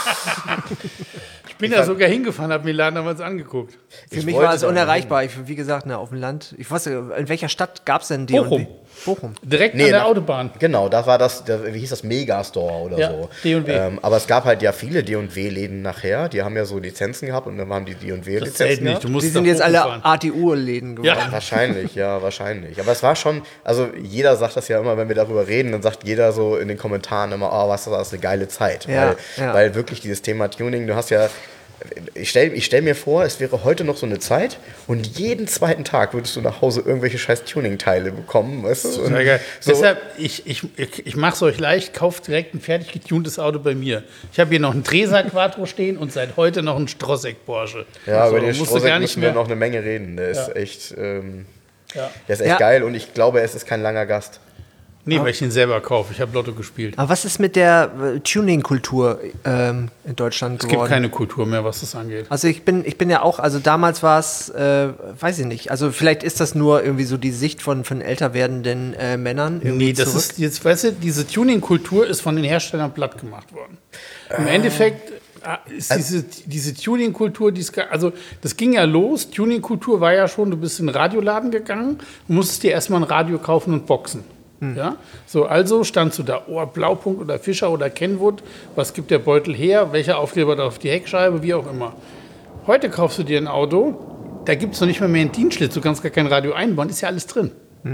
Ich bin ja sogar hingefahren, habe mir den Laden damals angeguckt. Für Ich mich wollte war es da unerreichbar. Ich, wie gesagt, ne, auf dem Land. Ich weiß nicht, in welcher Stadt gab es denn D und W? Bochum. Bochum. Direkt Nee, an der nach- Autobahn. Genau, da war das, da, wie hieß das, Megastore oder Ja, so. D und W. Ähm, aber es gab halt ja viele D und W-Läden nachher, die haben ja so Lizenzen gehabt und dann haben die D und Das zählt W-Lizenzen nicht. gehabt. Du musst Die sind nach jetzt Bochum alle fahren. A T U-Läden geworden. Ja. Wahrscheinlich, ja, wahrscheinlich. Aber es war schon, also jeder sagt das ja immer, wenn wir darüber reden, dann sagt jeder so in den Kommentaren immer, oh, was, das ist eine geile Zeit. Ja, weil, ja. weil wirklich dieses Thema Tuning, du hast ja, ich stelle ich stell mir vor, es wäre heute noch so eine Zeit und jeden zweiten Tag würdest du nach Hause irgendwelche scheiß Tuning-Teile bekommen, weißt du? Und Sehr geil. so, Deshalb, ich, ich, ich, ich mache es euch leicht, kauft direkt ein fertig getuntes Auto bei mir. Ich habe hier noch einen Tresa Quattro stehen und seit heute noch einen Strossek Porsche. ja, So, über den musst du Strohsack gar nicht müssen wir mehr. noch eine Menge reden. Der ist Ja. echt, ähm, Ja. der ist echt Ja. geil und ich glaube, es ist kein langer Gast. Nee, weil ich ihn selber kaufe. Ich habe Lotto gespielt. Aber was ist mit der äh, Tuning-Kultur ähm, in Deutschland Es geworden? gibt keine Kultur mehr, was das angeht. Also ich bin, ich bin ja auch, also damals war es, äh, weiß ich nicht, also vielleicht ist das nur irgendwie so die Sicht von, von älter werdenden äh, Männern irgendwie Nee, das zurück. ist jetzt, weißt du, diese Tuning-Kultur ist von den Herstellern platt gemacht worden. Im Endeffekt äh, ist diese, diese Tuning-Kultur, die ist, ga- also das ging ja los. Tuning-Kultur war ja schon, du bist in den Radioladen gegangen, du musstest dir erstmal ein Radio kaufen und boxen. Ja? So, also standst du da, oh, Blaupunkt oder Fischer oder Kenwood, was gibt der Beutel her, welcher Aufkleber da auf die Heckscheibe, wie auch immer. Heute kaufst du dir ein Auto, da gibt es noch nicht mal mehr einen Dienstschlitz, du kannst gar kein Radio einbauen, ist ja alles drin.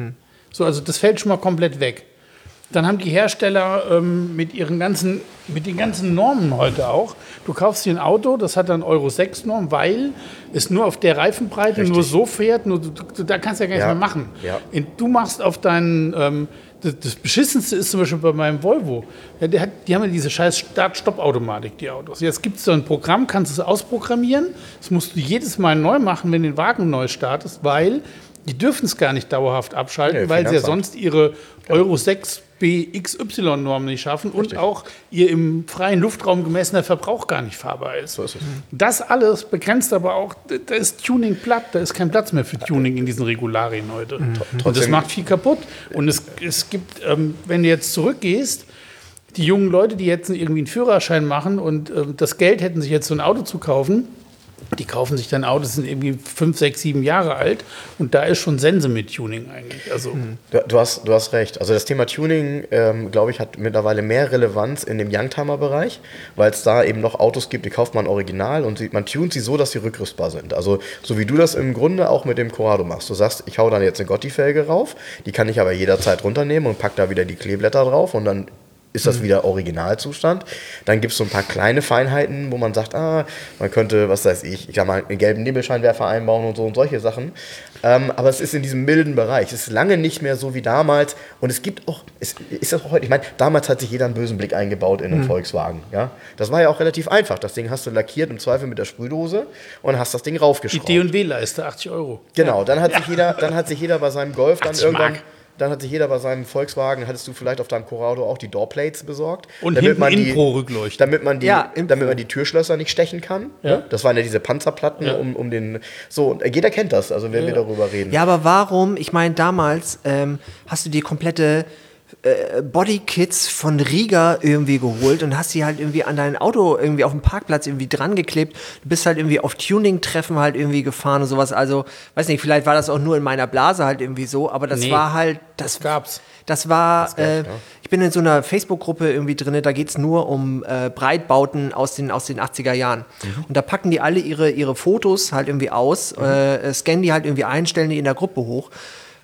So, also das fällt schon mal komplett weg. Dann haben die Hersteller ähm, mit ihren ganzen, mit den ganzen Normen heute auch. Du kaufst dir ein Auto, das hat dann Euro sechs Norm, weil es nur auf der Reifenbreite Richtig. nur so fährt, nur, du, du, da kannst du ja gar nichts Ja. mehr machen. Ja. Und du machst auf deinen, ähm, das, das Beschissenste ist zum Beispiel bei meinem Volvo. Ja, der hat, die haben ja diese scheiß Start-Stopp-Automatik, die Autos. Jetzt gibt es so ein Programm, kannst du es ausprogrammieren. Das musst du jedes Mal neu machen, wenn du den Wagen neu startest, weil die dürfen es gar nicht dauerhaft abschalten, Nee, weil sie ja Finanzamt. sonst ihre Euro sechs B X Y-Norm nicht schaffen und auch ihr im freien Luftraum gemessener Verbrauch gar nicht fahrbar ist. So ist es. Das alles begrenzt aber auch, da ist Tuning platt, da ist kein Platz mehr für Tuning in diesen Regularien heute. Und das Trotzdem- macht viel kaputt. Und es, es gibt, ähm, wenn du jetzt zurückgehst, die jungen Leute, die jetzt irgendwie einen Führerschein machen und ähm, das Geld hätten, sich jetzt so ein Auto zu kaufen, die kaufen sich dann Autos, sind irgendwie fünf, sechs, sieben Jahre alt und da ist schon Sense mit Tuning eigentlich. Also, Du, du, hast, du hast recht. Also das Thema Tuning, ähm, glaube ich, hat mittlerweile mehr Relevanz in dem Youngtimer-Bereich, weil es da eben noch Autos gibt, die kauft man original und sie, man tunt sie so, dass sie rückrüstbar sind. Also so wie du das im Grunde auch mit dem Corrado machst. Du sagst, ich hau dann jetzt eine Gotti-Felge rauf, die kann ich aber jederzeit runternehmen und pack da wieder die Kleeblätter drauf und dann ist das wieder Originalzustand. Dann gibt es so ein paar kleine Feinheiten, wo man sagt, ah, man könnte, was weiß ich, ich sag mal, einen gelben Nebelscheinwerfer einbauen und so und solche Sachen. Ähm, aber es ist in diesem milden Bereich. Es ist lange nicht mehr so wie damals. Und es gibt auch, es ist auch heute, ich meine, damals hat sich jeder einen bösen Blick eingebaut in einen Volkswagen. Ja? Das war ja auch relativ einfach. Das Ding hast du lackiert, im Zweifel mit der Sprühdose und hast das Ding die raufgeschraubt. D und W-Leiste, achtzig Euro. Genau, dann hat sich jeder, dann hat sich jeder bei seinem Golf dann achtzig irgendwann, Mark. dann hat sich jeder bei seinem Volkswagen, hattest du vielleicht auf deinem Corrado auch die Doorplates besorgt, Und damit hinten man die, Info-Rückleuchten. damit man die, Ja, Info. damit man die Türschlösser nicht stechen kann. Ja. Ne? Das waren ja diese Panzerplatten Ja. um, um den, so und jeder kennt das, also wenn wir darüber reden. Ja, aber warum, ich meine, damals ähm, hast du dir komplette äh, Bodykits von Riga irgendwie geholt und hast die halt irgendwie an dein Auto irgendwie auf dem Parkplatz irgendwie dran geklebt. Du bist halt irgendwie auf Tuning-Treffen halt irgendwie gefahren und sowas. Also, weiß nicht, vielleicht war das auch nur in meiner Blase halt irgendwie so, aber das Nee, war halt, das, das gab's. Das war, gab's, äh, ja. ich bin in so einer Facebook-Gruppe irgendwie drin, da geht es nur um äh, Breitbauten aus den, aus den achtziger Jahren. Und da packen die alle ihre, ihre Fotos halt irgendwie aus, äh, scannen die halt irgendwie ein, stellen die in der Gruppe hoch.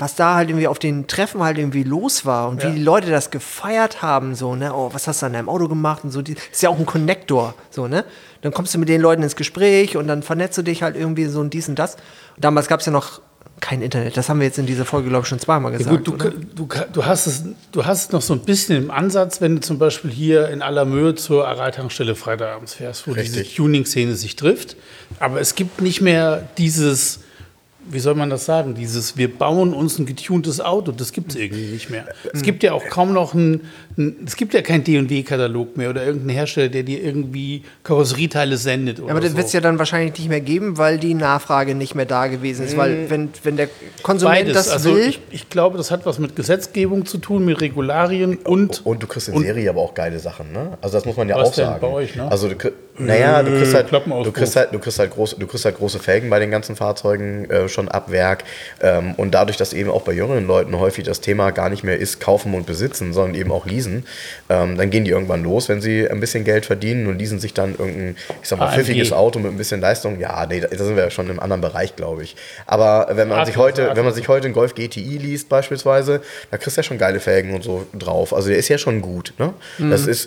was da halt irgendwie auf den Treffen halt irgendwie los war und Ja. wie die Leute das gefeiert haben, so, ne, oh, was hast du an deinem Auto gemacht und so, die, ist ja auch ein Connector, so, ne, dann kommst du mit den Leuten ins Gespräch und dann vernetzt du dich halt irgendwie so und dies und das. Und damals gab es ja noch kein Internet, das haben wir jetzt in dieser Folge, glaube ich, schon zweimal Ja, gesagt, gut, du, oder? du, du, hast es, du hast es noch so ein bisschen im Ansatz, wenn du zum Beispiel hier in Allermöhe zur Aral-Tankstelle freitagsabends fährst, wo Richtig. diese Tuning-Szene sich trifft. Aber es gibt nicht mehr dieses, wie soll man das sagen, dieses, wir bauen uns ein getuntes Auto, das gibt es irgendwie nicht mehr. Es gibt ja auch kaum noch ein, ein es gibt ja keinen D und W-Katalog mehr oder irgendeinen Hersteller, der dir irgendwie Karosserieteile sendet oder Aber das so. wird es ja dann wahrscheinlich nicht mehr geben, weil die Nachfrage nicht mehr da gewesen ist. Weil wenn, wenn der Konsument Beides. das Also will, ich, ich glaube, das hat was mit Gesetzgebung zu tun, mit Regularien und Und du kriegst in und- Serie aber auch geile Sachen, ne? Also das muss man ja Was auch denn sagen. bei euch, ne? Also du, krieg- naja, du kriegst halt, Klappenauspuff. du kriegst halt, du kriegst halt große, du kriegst halt große Felgen bei den ganzen Fahrzeugen äh, schon ab Werk. Ähm, und dadurch, dass eben auch bei jüngeren Leuten häufig das Thema gar nicht mehr ist, kaufen und besitzen, sondern eben auch leasen, ähm, dann gehen die irgendwann los, wenn sie ein bisschen Geld verdienen und leasen sich dann irgendein, ich sag mal, A M G. pfiffiges Auto mit ein bisschen Leistung. Ja, nee, da, da sind wir ja schon im anderen Bereich, glaube ich. Aber wenn man sich A-Klasse, heute, wenn man A-Klasse. sich heute einen Golf G T I liest beispielsweise, da kriegst du ja schon geile Felgen und so drauf. Also der ist ja schon gut. Ne? Das ist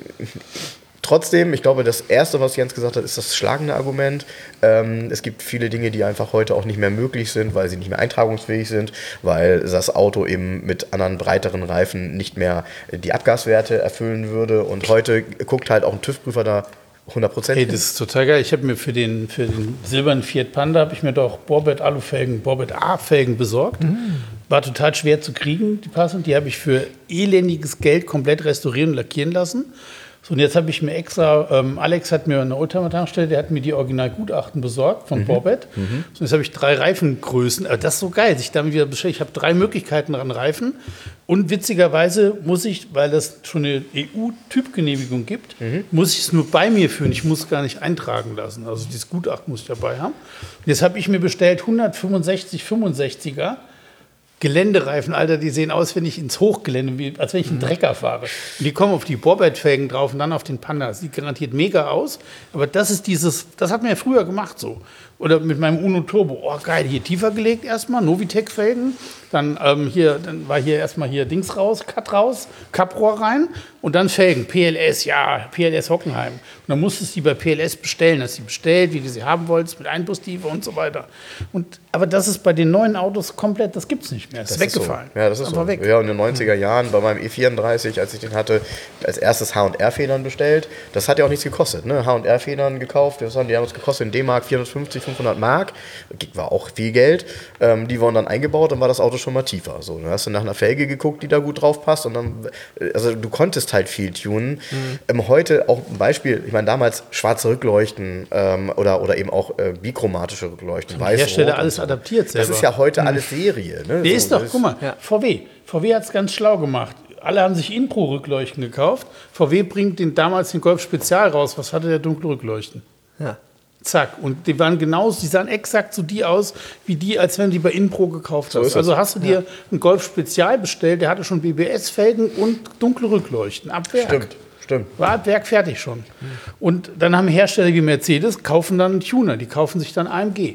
trotzdem, ich glaube, das Erste, was Jens gesagt hat, ist das schlagende Argument. Ähm, es gibt viele Dinge, die einfach heute auch nicht mehr möglich sind, weil sie nicht mehr eintragungsfähig sind, weil das Auto eben mit anderen breiteren Reifen nicht mehr die Abgaswerte erfüllen würde. Und heute guckt halt auch ein TÜV-Prüfer da hundert Prozent Hey, hin. das ist total geil. Ich habe mir für den, für den silbernen Fiat Panda habe ich mir doch Borbett Alufelgen, Borbett A-Felgen besorgt. War total schwer zu kriegen, die passend. Die habe ich für elendiges Geld komplett restaurieren und lackieren lassen. So, und jetzt habe ich mir extra, ähm, Alex hat mir eine Oldtimer-Tankstelle, der hat mir die Originalgutachten besorgt von Borbett. So, jetzt habe ich drei Reifengrößen. Aber das ist so geil, sich damit wieder beschäftigt. Ich habe drei Möglichkeiten an Reifen. Und witzigerweise muss ich, weil das schon eine E U-Typgenehmigung gibt, muss ich es nur bei mir führen. Ich muss es gar nicht eintragen lassen. Also dieses Gutachten muss ich dabei haben. Und jetzt habe ich mir bestellt hundertfünfundsechzig fünfundsechziger Geländereifen, Alter, die sehen aus, wenn ich ins Hochgelände, wie, als wenn ich einen Drecker fahre. Und die kommen auf die Borbett-Felgen drauf und dann auf den Panda. Sieht garantiert mega aus. Aber das ist dieses, das hat man ja früher gemacht so. Oder mit meinem Uno Turbo. Oh, geil, hier tiefer gelegt erstmal, Novitec-Felgen. Dann, ähm, hier, dann war hier erstmal hier Dings raus, Cut raus, Kapprohr rein und dann Felgen. P L S, ja, P L S Hockenheim. Und dann musstest du die bei P L S bestellen. Hast du die bestellt, wie du sie haben wolltest, mit Einpusstiefe und so weiter. Und, aber das ist bei den neuen Autos komplett, das gibt es nicht mehr. Das, ist weggefallen. So. Ja, das ist einfach so. weg. Ja, und in den neunziger Jahren bei meinem E vierunddreißig, als ich den hatte, als erstes H und R-Federn bestellt. Das hat ja auch nichts gekostet. Ne? H und R-Federn gekauft, das haben, die haben uns gekostet in D-Mark vierhundertfünfzig, fünfhundert Mark. War auch viel Geld. Ähm, die wurden dann eingebaut, dann war das Auto schon mal tiefer. So, dann hast du nach einer Felge geguckt, die da gut drauf passt. Und dann, also du konntest halt viel tunen. Mhm. Ähm, heute auch ein Beispiel, ich meine damals schwarze Rückleuchten ähm, oder, oder eben auch äh, bichromatische Rückleuchten. Die Hersteller alles so. adaptiert selber. Das ist ja heute alles Serie. Ne? Der so, ist doch, das guck mal, ja. V W. V W hat es ganz schlau gemacht. Alle haben sich Inpro-Rückleuchten gekauft. V W bringt den, damals den Golf Spezial raus. Was hatte der dunkle Rückleuchten? ja. Zack. Und die waren genauso, die sahen exakt so die aus, wie die, als wenn du die bei Inpro gekauft So hast. ist es. Also hast du dir einen Golf Spezial bestellt, der hatte schon B B S-Felgen und dunkle Rückleuchten. Ab Werk. Stimmt, stimmt. War ab Werk fertig schon. Und dann haben Hersteller wie Mercedes, kaufen dann einen Tuner, die kaufen sich dann A M G.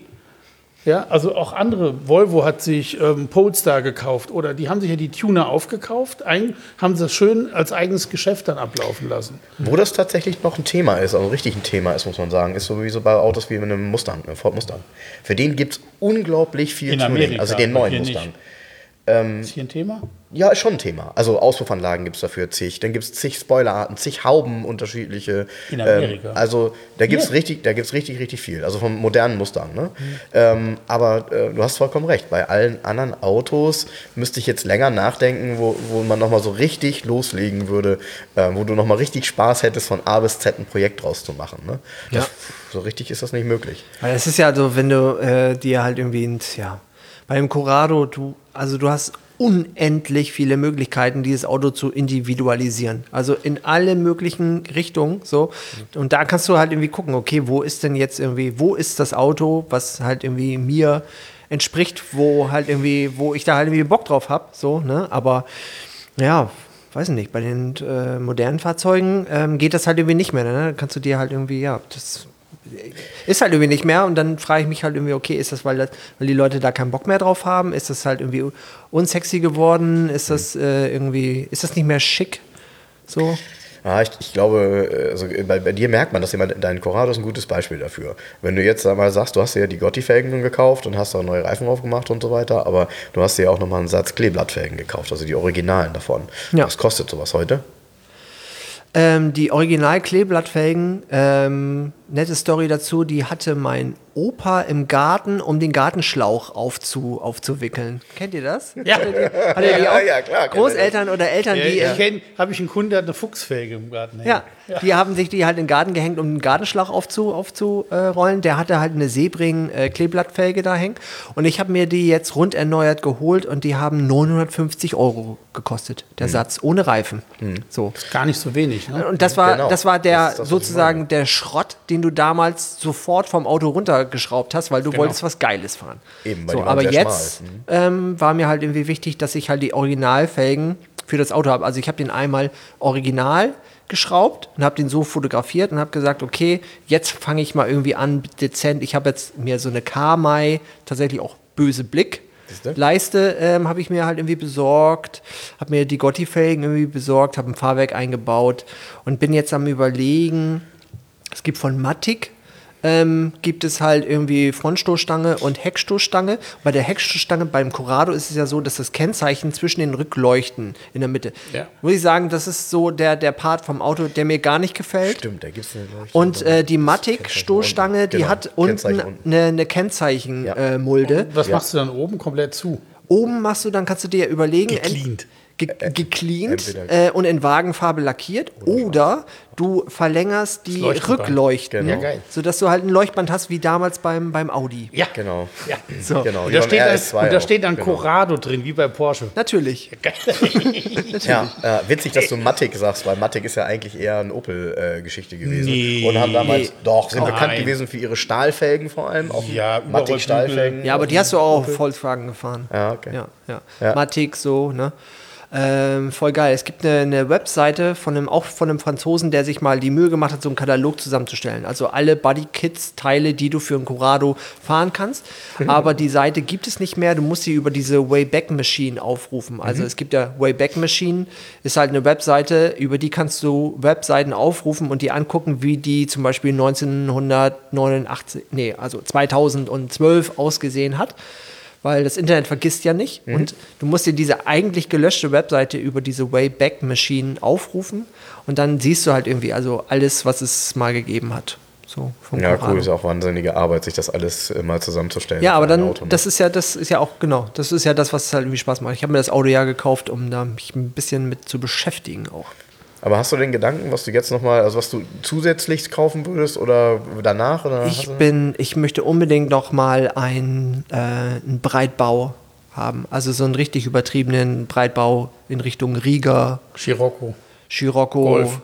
Ja, also auch andere, Volvo hat sich ähm, Polestar gekauft oder die haben sich ja die Tuner aufgekauft, ein, haben sie das schön als eigenes Geschäft dann ablaufen lassen. Wo das tatsächlich noch ein Thema ist, also richtig ein Thema ist, muss man sagen, ist sowieso bei Autos wie mit einem Mustang, einem Ford Mustang. Für den gibt es unglaublich viel In Tuning, Amerika, also den aber neuen hier Mustang. nicht. Ist hier ein Thema? Ja, ist schon ein Thema. Also Auspuffanlagen gibt es dafür zig. Dann gibt es zig Spoilerarten, zig Hauben unterschiedliche. In Amerika. Ähm, also da gibt es Hier. richtig, da gibt's richtig, richtig viel. Also vom modernen Mustang. Ne? Mhm. Ähm, aber äh, du hast vollkommen recht. Bei allen anderen Autos müsste ich jetzt länger nachdenken, wo, wo man nochmal so richtig loslegen würde, äh, wo du nochmal richtig Spaß hättest, von A bis Z ein Projekt draus zu machen. Ne? Das, Ja. So richtig ist das nicht möglich. Weil es ist ja so, wenn du äh, dir halt irgendwie, ein, ja, bei dem Corrado, du, also du hast unendlich viele Möglichkeiten, dieses Auto zu individualisieren. Also in alle möglichen Richtungen, so. Und da kannst du halt irgendwie gucken, okay, wo ist denn jetzt irgendwie, wo ist das Auto, was halt irgendwie mir entspricht, wo halt irgendwie, wo ich da halt irgendwie Bock drauf habe, so, ne? Aber, ja, weiß nicht, bei den äh, modernen Fahrzeugen ähm, geht das halt irgendwie nicht mehr, ne? Da kannst du dir halt irgendwie, ja, das ist halt irgendwie nicht mehr. Und dann frage ich mich halt irgendwie, okay, ist das, weil, das, weil die Leute da keinen Bock mehr drauf haben? Ist das halt irgendwie unsexy geworden? Ist das äh, irgendwie, ist das nicht mehr schick? So? Ja, ich, ich glaube, also bei, bei dir merkt man, dass jemand, dein Corrado ist ein gutes Beispiel dafür. Wenn du jetzt einmal sagst, du hast dir ja die Gotti-Felgen gekauft und hast da neue Reifen drauf gemacht und so weiter, aber du hast dir ja auch nochmal einen Satz Kleeblattfelgen gekauft, also die Originalen davon. Ja. Was kostet sowas heute? Ähm, die Original-Kleeblattfelgen, ähm, nette Story dazu, die hatte mein Opa im Garten, um den Gartenschlauch aufzu, aufzuwickeln. Kennt ihr das? Ja. Hattet ihr, hattet ihr Ja, auch ja, klar, kennt ihr Großeltern oder Eltern, die... Ich kenne, habe ich einen Kunden, der hat eine Fuchsfelge im Garten hängen. Ja, die haben sich die halt in den Garten gehängt, um den Gartenschlauch aufzu, aufzurollen. Der hatte halt eine Sebring äh, Kleeblattfelge da hängen. Und ich habe mir die jetzt rund erneuert geholt und die haben neunhundertfünfzig Euro gekostet, der Mhm. Satz, ohne Reifen. Mhm. So. Gar nicht so wenig, ne? Und das war, Genau. das war der Das ist das, was ich sozusagen meine. der Schrott, den du damals sofort vom Auto runtergeschraubt hast, weil du Genau. wolltest was Geiles fahren. Eben, weil so, die waren aber sehr jetzt schmal. Mhm. ähm, war mir halt irgendwie wichtig, dass ich halt die Originalfelgen für das Auto habe. Also ich habe den einmal original geschraubt und habe den so fotografiert und habe gesagt, okay, jetzt fange ich mal irgendwie an, dezent. Ich habe jetzt mir so eine Kamai, tatsächlich auch böse Blick, Siehste? Leiste ähm, habe ich mir halt irgendwie besorgt, habe mir die Gotti-Felgen irgendwie besorgt, habe ein Fahrwerk eingebaut und bin jetzt am Überlegen, es gibt von Matic, ähm, gibt es halt irgendwie Frontstoßstange und Heckstoßstange. Bei der Heckstoßstange beim Corrado ist es ja so, dass das Kennzeichen zwischen den Rückleuchten in der Mitte, Ja. muss ich sagen, das ist so der, der Part vom Auto, der mir gar nicht gefällt. Stimmt, da gibt es eine Leuchte. Und äh, die Matic-Stoßstange, die Genau, hat unten Kennzeichen unten. eine, eine Kennzeichenmulde. Äh, Mulde. Was Ja. machst du dann oben komplett zu? Oben machst du, dann kannst du dir überlegen, ent- Gecleant. ge gecleant Entweder- äh, und in Wagenfarbe lackiert oder du verlängerst die Das Leuchtband. Rückleuchten, Genau. Ja, geil. sodass du halt ein Leuchtband hast wie damals beim, beim Audi. Ja. Genau. Ja. So. Genau. Und wie da beim steht, R dann, S zwei und da auch. steht dann Genau. Corrado drin, wie bei Porsche. Natürlich. Ja, äh, witzig, dass du Matic sagst, weil Matic ist ja eigentlich eher eine Opel-Geschichte gewesen. Nee. Und haben damals, Nee. doch, sind Nein. bekannt gewesen für ihre Stahlfelgen vor allem. Auch Ja, Matic-Stahlfelgen. Ja, aber die hast du auch auf Volkswagen gefahren. Ja, okay. Ja, ja. Ja. Matic so, ne? Ähm, voll geil. Es gibt eine, eine Webseite von einem, auch von einem Franzosen, der sich mal die Mühe gemacht hat, so einen Katalog zusammenzustellen. Also alle Bodykits-Teile, die du für ein Corrado fahren kannst. Aber die Seite gibt es nicht mehr. Du musst sie über diese Wayback Machine aufrufen. Also es gibt ja Wayback Machine, ist halt eine Webseite, über die kannst du Webseiten aufrufen und die angucken, wie die zum Beispiel neunzehnhundertneunundachtzig, nee, also zweitausendzwölf ausgesehen hat. Weil das Internet vergisst ja nicht. Und du musst dir diese eigentlich gelöschte Webseite über diese Wayback Machine aufrufen und dann siehst du halt irgendwie also alles, was es mal gegeben hat. So vom Ja, Corrado. cool, ist auch wahnsinnige Arbeit, sich das alles äh, mal zusammenzustellen. Ja, aber für ein dann, Auto, ne? das ist ja, das ist ja auch, genau, das ist ja das, was halt irgendwie Spaß macht. Ich habe mir das Auto ja gekauft, um da mich ein bisschen mit zu beschäftigen auch. Aber hast du den Gedanken, was du jetzt nochmal, also was du zusätzlich kaufen würdest oder danach? Oder hast Ich du- bin, ich möchte unbedingt noch mal ein, äh, einen Breitbau haben. Also so einen richtig übertriebenen Breitbau in Richtung Rieger, Scirocco. Scirocco, Golf.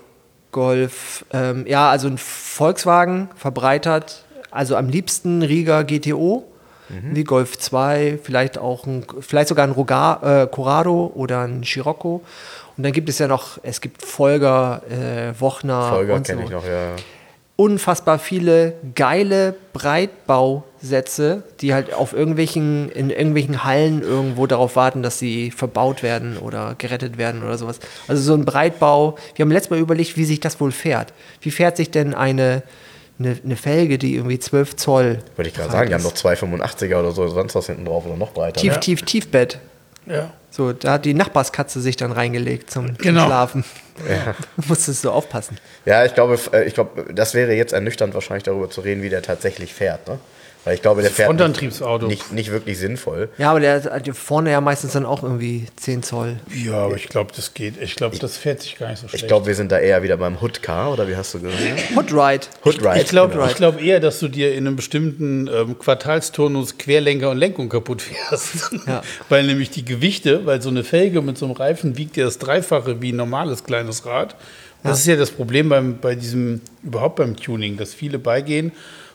Golf. Ähm, ja, also ein Volkswagen verbreitert, also am liebsten Rieger G T O, wie Golf zwei, vielleicht auch ein, vielleicht sogar ein Roga, äh, Corrado oder ein Scirocco. Und dann gibt es ja noch, es gibt Folger, äh, Wochner Folger und so. kenne ich noch, ja. Unfassbar viele geile Breitbausätze, die halt auf irgendwelchen, in irgendwelchen Hallen irgendwo darauf warten, dass sie verbaut werden oder gerettet werden oder sowas. Also so ein Breitbau. Wir haben letztes Mal überlegt, wie sich das wohl fährt. Wie fährt sich denn eine, eine, eine Felge, die irgendwie zwölf Zoll Wollte ich gerade breit sagen, die haben ist? noch zwei fünfundachtziger oder so, sonst was hinten drauf oder noch breiter. Tief, ne? tief, Tiefbett. Ja. So, da hat die Nachbarskatze sich dann reingelegt zum, zum Genau. Schlafen. Ja. Musstest du aufpassen. Ja, ich glaube, äh, ich glaube, das wäre jetzt ernüchternd wahrscheinlich darüber zu reden, wie der tatsächlich fährt. Ne? Weil ich glaube, der fährt Frontantriebsauto. nicht, nicht, nicht wirklich sinnvoll. Ja, aber der hat vorne ja meistens dann auch irgendwie zehn Zoll. Ja, aber ich glaube, das geht. Ich glaube, das fährt sich gar nicht so schlecht. Ich glaube, wir sind da eher wieder beim Hood-Car, oder wie hast du gesagt? Hoodride. Hood-Ride. Ich glaube genau. ich glaub eher, dass du dir in einem bestimmten ähm, Quartalsturnus Querlenker und Lenkung kaputt fährst. Ja. Weil nämlich die Gewichte, weil so eine Felge mit so einem Reifen wiegt ja das Dreifache wie ein normales kleines Rad. Und das ist ja das Problem beim, bei diesem, überhaupt beim Tuning, dass viele beigehen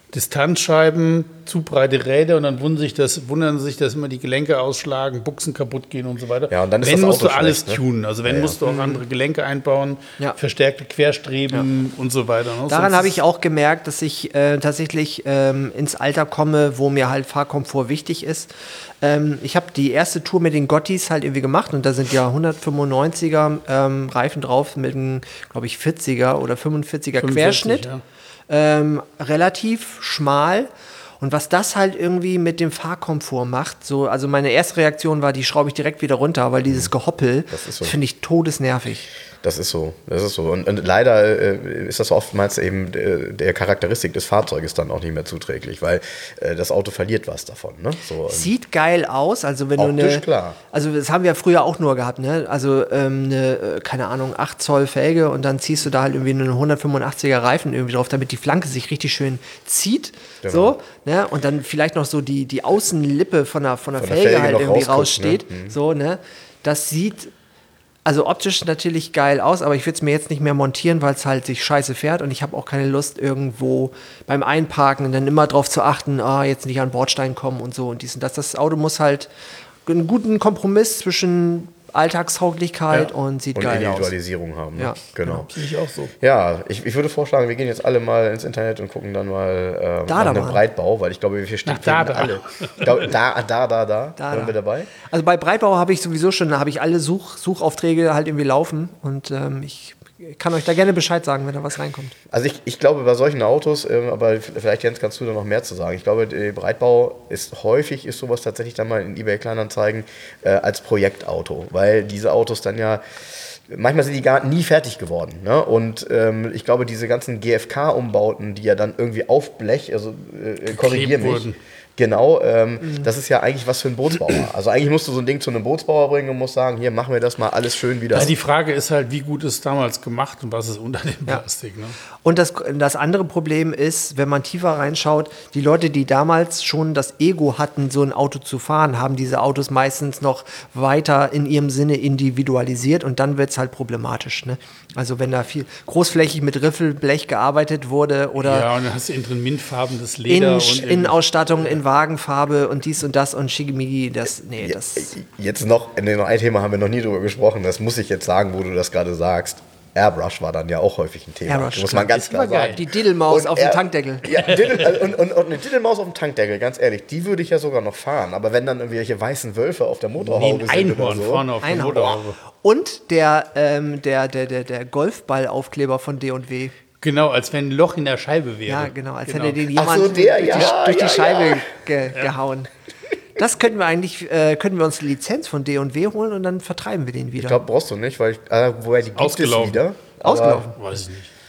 Distanzscheiben, zu breite Räder und dann wundern sich, das, wundern sich, dass immer die Gelenke ausschlagen, Buchsen kaputt gehen und so weiter. Ja, und dann ist wenn das musst Auto du alles schlecht, ne? tunen. Also wenn Ja, ja. musst du auch andere Gelenke einbauen, Ja. verstärkte Querstreben und so weiter. Ne? Daran Sonst habe ist- ich auch gemerkt, dass ich äh, tatsächlich ähm, ins Alter komme, wo mir halt Fahrkomfort wichtig ist. Ähm, ich habe die erste Tour mit den Gottis halt irgendwie gemacht und da sind ja hundertfünfundneunziger ähm, Reifen drauf mit einem, glaube ich, vierziger oder fünfundvierziger fünfundvierzig, Querschnitt. ja. Ähm, relativ schmal. Und was das halt irgendwie mit dem Fahrkomfort macht, so, also meine erste Reaktion war, die schraube ich direkt wieder runter, weil dieses Gehoppel, Das ist so. das finde ich todesnervig. Das ist so, das ist so. Und, und leider äh, ist das oftmals eben äh, der Charakteristik des Fahrzeuges dann auch nicht mehr zuträglich, weil äh, das Auto verliert was davon. Ne? So, ähm, Sieht geil aus, also wenn du Optisch, eine, klar. also das haben wir früher auch nur gehabt, ne? Also ähm, eine, äh, keine Ahnung, acht Zoll Felge und dann ziehst du da halt irgendwie einen hundertfünfundachtziger Reifen irgendwie drauf, damit die Flanke sich richtig schön zieht, Genau. so, ne? Und dann vielleicht noch so die, die Außenlippe von der, von der Von der Felge Felge halt noch irgendwie rausguckt, raussteht, ne? Mhm. so, ne? Das sieht also optisch natürlich geil aus, aber ich würde es mir jetzt nicht mehr montieren, weil es halt sich scheiße fährt und ich habe auch keine Lust, irgendwo beim Einparken dann immer drauf zu achten, ah, jetzt nicht an Bordstein kommen und so und dies und das. Das Auto muss halt einen guten Kompromiss zwischen Alltagstauglichkeit Ja. und sieht und geil aus. Individualisierung haben. Ne? Ja, Genau. Sehe ich auch so. Ja, ich, ich würde vorschlagen, wir gehen jetzt alle mal ins Internet und gucken dann mal ähm, nach einem Dadamann. Breitbau, weil ich glaube, wir stehen Nach Dada. alle. Ich glaube, da, da, da, da, Da, Hören da. wir dabei. Also bei Breitbau habe ich sowieso schon, da habe ich alle Such, Suchaufträge halt irgendwie laufen und ähm, ich kann euch da gerne Bescheid sagen, wenn da was reinkommt. Also ich, ich glaube, bei solchen Autos, ähm, aber vielleicht Jens, kannst du da noch mehr zu sagen. Ich glaube, der Breitbau ist häufig, ist sowas tatsächlich dann mal in eBay Kleinanzeigen äh, als Projektauto, weil diese Autos dann ja, manchmal sind die gar nie fertig geworden. Ne? Und ähm, ich glaube, diese ganzen G F K-Umbauten, die ja dann irgendwie auf Blech, also äh, korrigier mich. wurden. Genau, ähm, das ist ja eigentlich was für ein Bootsbauer. Also eigentlich musst du so ein Ding zu einem Bootsbauer bringen und musst sagen, hier, machen wir das mal alles schön wieder. Ja, die Frage ist halt, wie gut ist damals gemacht und was ist unter dem Ja. Plastik. Ne? Und das, das andere Problem ist, wenn man tiefer reinschaut, die Leute, die damals schon das Ego hatten, so ein Auto zu fahren, haben diese Autos meistens noch weiter in ihrem Sinne individualisiert und dann wird es halt problematisch. Ne? Also wenn da viel großflächig mit Riffelblech gearbeitet wurde oder Ja, und dann hast du innen drin mintfarbenes Leder. Innen, und Innenausstattung in Wagenfarbe und dies und das und Schickimicki, das, nee, das... Jetzt noch, nee, noch ein Thema haben wir noch nie drüber gesprochen, das muss ich jetzt sagen, wo du das gerade sagst. Airbrush war dann ja auch häufig ein Thema. Airbrush, muss man klar. ganz Ist klar immer geil. sagen. Die Diddelmaus Und auf dem er- Tankdeckel. Ja, Diddle, also und, und, und eine Diddelmaus auf dem Tankdeckel, ganz ehrlich, die würde ich ja sogar noch fahren. Aber wenn dann irgendwelche weißen Wölfe auf der Nee, Motorhaube ein sind oder Einhorn so, vorne auf dem Einhorn. Motorhaube. Und der, ähm, der, der, der, der Golfballaufkleber von D und W. Genau, als wenn ein Loch in der Scheibe wäre. Ja, genau, als Genau. hätte den Ach jemand so, der, durch, ja, die, durch ja, die Scheibe ja. Ge gehauen. Das könnten wir eigentlich, äh, könnten wir uns eine Lizenz von D und W holen und dann vertreiben wir den wieder. ich glaube, brauchst du nicht, weil ich, äh, woher die gibt es Ausgelaufen. wieder. Aber, Ausgelaufen. Weiß ich nicht.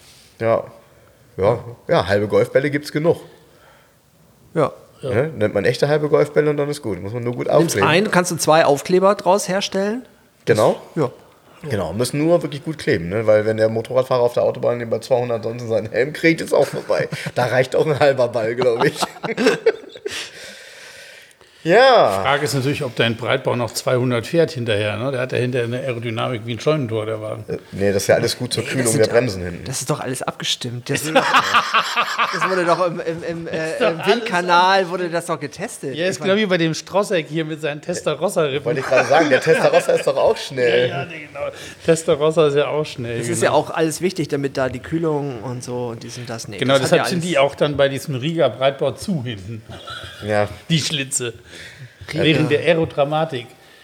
Ja, ja, ja, halbe Golfbälle gibt es genug. Ja. Ne? Nennt man echte halbe Golfbälle und dann ist gut. Muss man nur gut Nimmst aufkleben. ein, kannst du zwei Aufkleber draus herstellen. Genau. Ja. Genau, müssen nur wirklich gut kleben, ne? Weil wenn der Motorradfahrer auf der Autobahn den bei zweihundert sonst in seinen Helm kriegt, ist auch vorbei. Da reicht auch ein halber Ball, glaube ich. Ja, Frage ist natürlich, ob dein Breitbau noch zweihundert fährt hinterher. Ne? Der hat ja hinterher eine Aerodynamik wie ein Scheunentor, der Wagen. nee, das ist ja alles gut zur Nee, Kühlung das der sind- Bremsen hinten. Das ist doch alles abgestimmt. Das, das wurde doch im, im, im, äh, im Windkanal wurde das doch getestet. Ja, ist Ich mein, genau wie bei dem Strosseck hier mit seinen Testarossa-Rippen. Wollte ich gerade sagen, der Testarossa ist doch auch schnell. Ja, nee, genau. Testarossa ist ja auch schnell. das genau. ist ja auch alles wichtig, damit da die Kühlung und so und dies und das. Nee, Genau, das hat deshalb ja sind alles- die auch dann bei diesem Riga-Breitbau zu hinten. Ja, Die Schlitze. Während der Aerodramatik.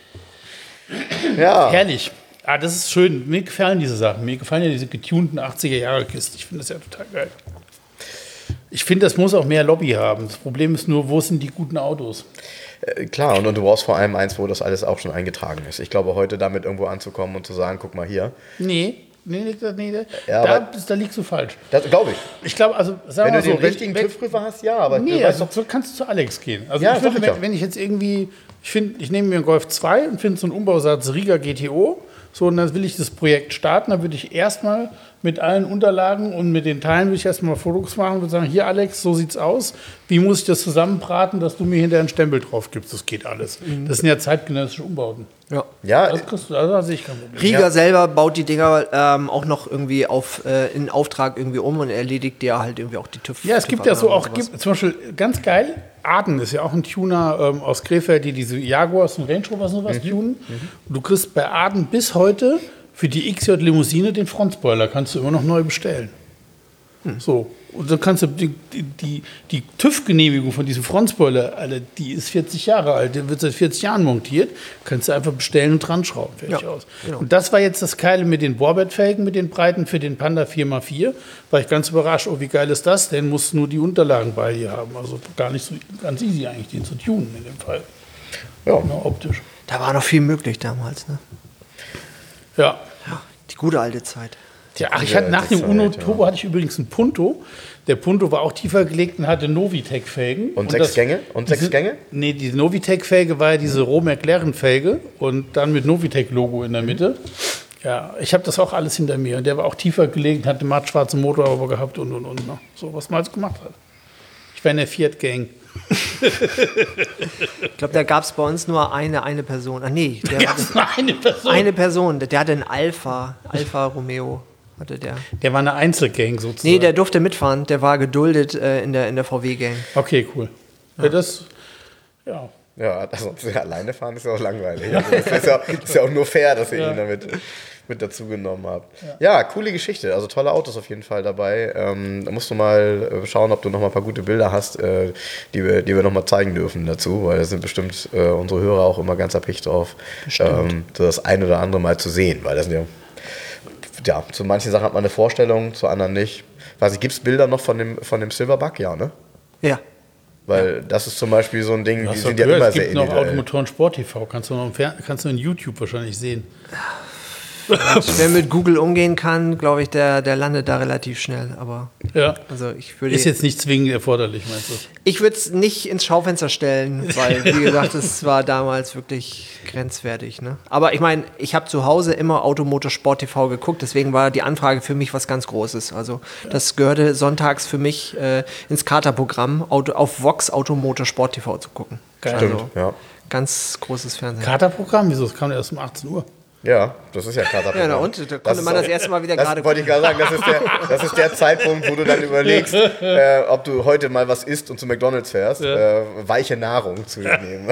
ja. Herrlich. Ah, das ist schön. Mir gefallen diese Sachen. Mir gefallen ja diese getunten achtziger-Jahre-Kisten. Ich finde das ja total geil. Ich finde, das muss auch mehr Lobby haben. Das Problem ist nur, wo sind die guten Autos? Äh, klar, und, und du brauchst vor allem eins, wo das alles auch schon eingetragen ist. Ich glaube, heute damit irgendwo anzukommen und zu sagen, guck mal hier, Nee, nee, nee, nee, nee. Ja, da, aber- da liegst du falsch. das glaube ich. Ich glaube, also, sagen Wenn wir du mal den so, richtigen wenn, TÜV-Prüfer hast, ja, aber Nee, du weißt also doch, so kannst du zu Alex gehen. Also Ja, ich würde, sag ich wenn, doch. wenn ich jetzt irgendwie, ich finde, ich nehme mir einen Golf zwei und finde so einen Umbausatz Riga G T O, So, und dann will ich das Projekt starten. Dann würde ich erstmal mit allen Unterlagen und mit den Teilen würde ich erstmal Fotos machen und sagen, hier Alex, so sieht's aus. Wie muss ich das zusammenbraten, dass du mir hinterher einen Stempel drauf gibst? Das geht alles. Mhm. Das sind ja zeitgenössische Umbauten. Ja. Ja, Das kriegst du, also da sehe ich kein Problem. Rieger Ja. selber baut die Dinger ähm, auch noch irgendwie auf, äh, in Auftrag irgendwie um und erledigt dir halt irgendwie auch die TÜV. Ja, es gibt ja so auch, TÜV-Abnahmen und gibt, zum Beispiel ganz geil, Aden ist ja auch ein Tuner ähm, aus Krefeld, die diese Jaguars und Range Rovers und sowas tunen. Und du kriegst bei Aden bis heute für die X J-Limousine den Frontspoiler, kannst du immer noch neu bestellen. So, und dann kannst du die, die, die, die TÜV-Genehmigung von diesem Frontspoiler, Alter, die ist vierzig Jahre alt, der wird seit vierzig Jahren montiert, kannst du einfach bestellen und dran schrauben, fertig Ja, aus. genau. Und das war jetzt das Geile mit den Bohrbettfelgen, mit den Breiten für den Panda vier mal vier, war ich ganz überrascht, oh, wie geil ist das denn, musst nur die Unterlagen bei dir haben, also gar nicht so, ganz easy eigentlich, den zu tunen in dem Fall, ja. ja, optisch. Da war noch viel möglich damals, ne? Ja. Ja, die gute alte Zeit. Ja, ach, ich Ja, hatte nach die dem Uno Zeit, ja. Turbo hatte ich übrigens einen Punto. Der Punto war auch tiefer gelegt und hatte Novitec-Felgen. Und sechs das- Gänge? Und sechs diese- Gänge? Nee, die Novitec-Felge war ja diese Roh-McLaren-Felge und dann mit Novitec-Logo in der Mitte. Ja, ich habe das auch alles hinter mir. Und der war auch tiefer gelegt, hatte einen mattschwarzen Motor aber gehabt und und und. Ne? So, was man jetzt gemacht hat. Ich war in der Fiat-Gang. Ich glaube, da gab es bei uns nur eine, eine Person. Ah, nee, der Ja, hatte das war eine Person. eine Person. Der hatte einen Alpha, Alpha Romeo hatte der. Der war eine Einzelgang sozusagen. Nee, der durfte mitfahren. Der war geduldet äh, in der, in der V W-Gang. Okay, cool. Ja, das, ja. Ja, also ja, alleine fahren ist ja auch langweilig. Also das ist ja, ist ja auch nur fair, dass ihr Ja. ihn damit mit dazu genommen habt. Ja. ja, coole Geschichte. Also tolle Autos auf jeden Fall dabei. Ähm, da musst du mal äh, schauen, ob du noch mal ein paar gute Bilder hast, äh, die wir, die wir noch mal zeigen dürfen dazu, weil da sind bestimmt äh, unsere Hörer auch immer ganz erpicht drauf, ähm, das ein oder andere mal zu sehen, weil das sind ja, ja, zu manchen Sachen hat man eine Vorstellung, zu anderen nicht. Weiß ich, gibt es Bilder noch von dem, von dem Silverback? Ja, ne? Ja. Weil das ist zum Beispiel so ein Ding, Du die hast sind doch ja gehört, immer es sehr gibt noch individuell. Automotoren Sport T V, kannst du noch im Fer kannst du in YouTube wahrscheinlich sehen. Wer mit Google umgehen kann, glaube ich, der, der landet da relativ schnell. Aber Ja. also ich würde Ist jetzt nicht zwingend erforderlich, meinst du? ich würde es nicht ins Schaufenster stellen, weil, wie gesagt, es war damals wirklich grenzwertig. Ne? Aber ich meine, ich habe zu Hause immer Automotor Sport T V geguckt, deswegen war die Anfrage für mich was ganz Großes. Also das gehörte sonntags für mich äh, ins Katerprogramm, Auto, auf Vox Automotor Sport T V zu gucken. Geil. Also, Stimmt, ja. ganz großes Fernsehen. Katerprogramm? Wieso? Das kam erst um achtzehn Uhr. Ja, das ist ja Katerprogramm. Ja, na und? Da konnte man das erste Mal wieder gerade Das wollte ich gerade sagen, das ist, der, das ist der Zeitpunkt, wo du dann überlegst, äh, ob du heute mal was isst und zu McDonalds fährst, Ja. äh, weiche Nahrung zu dir nehmen.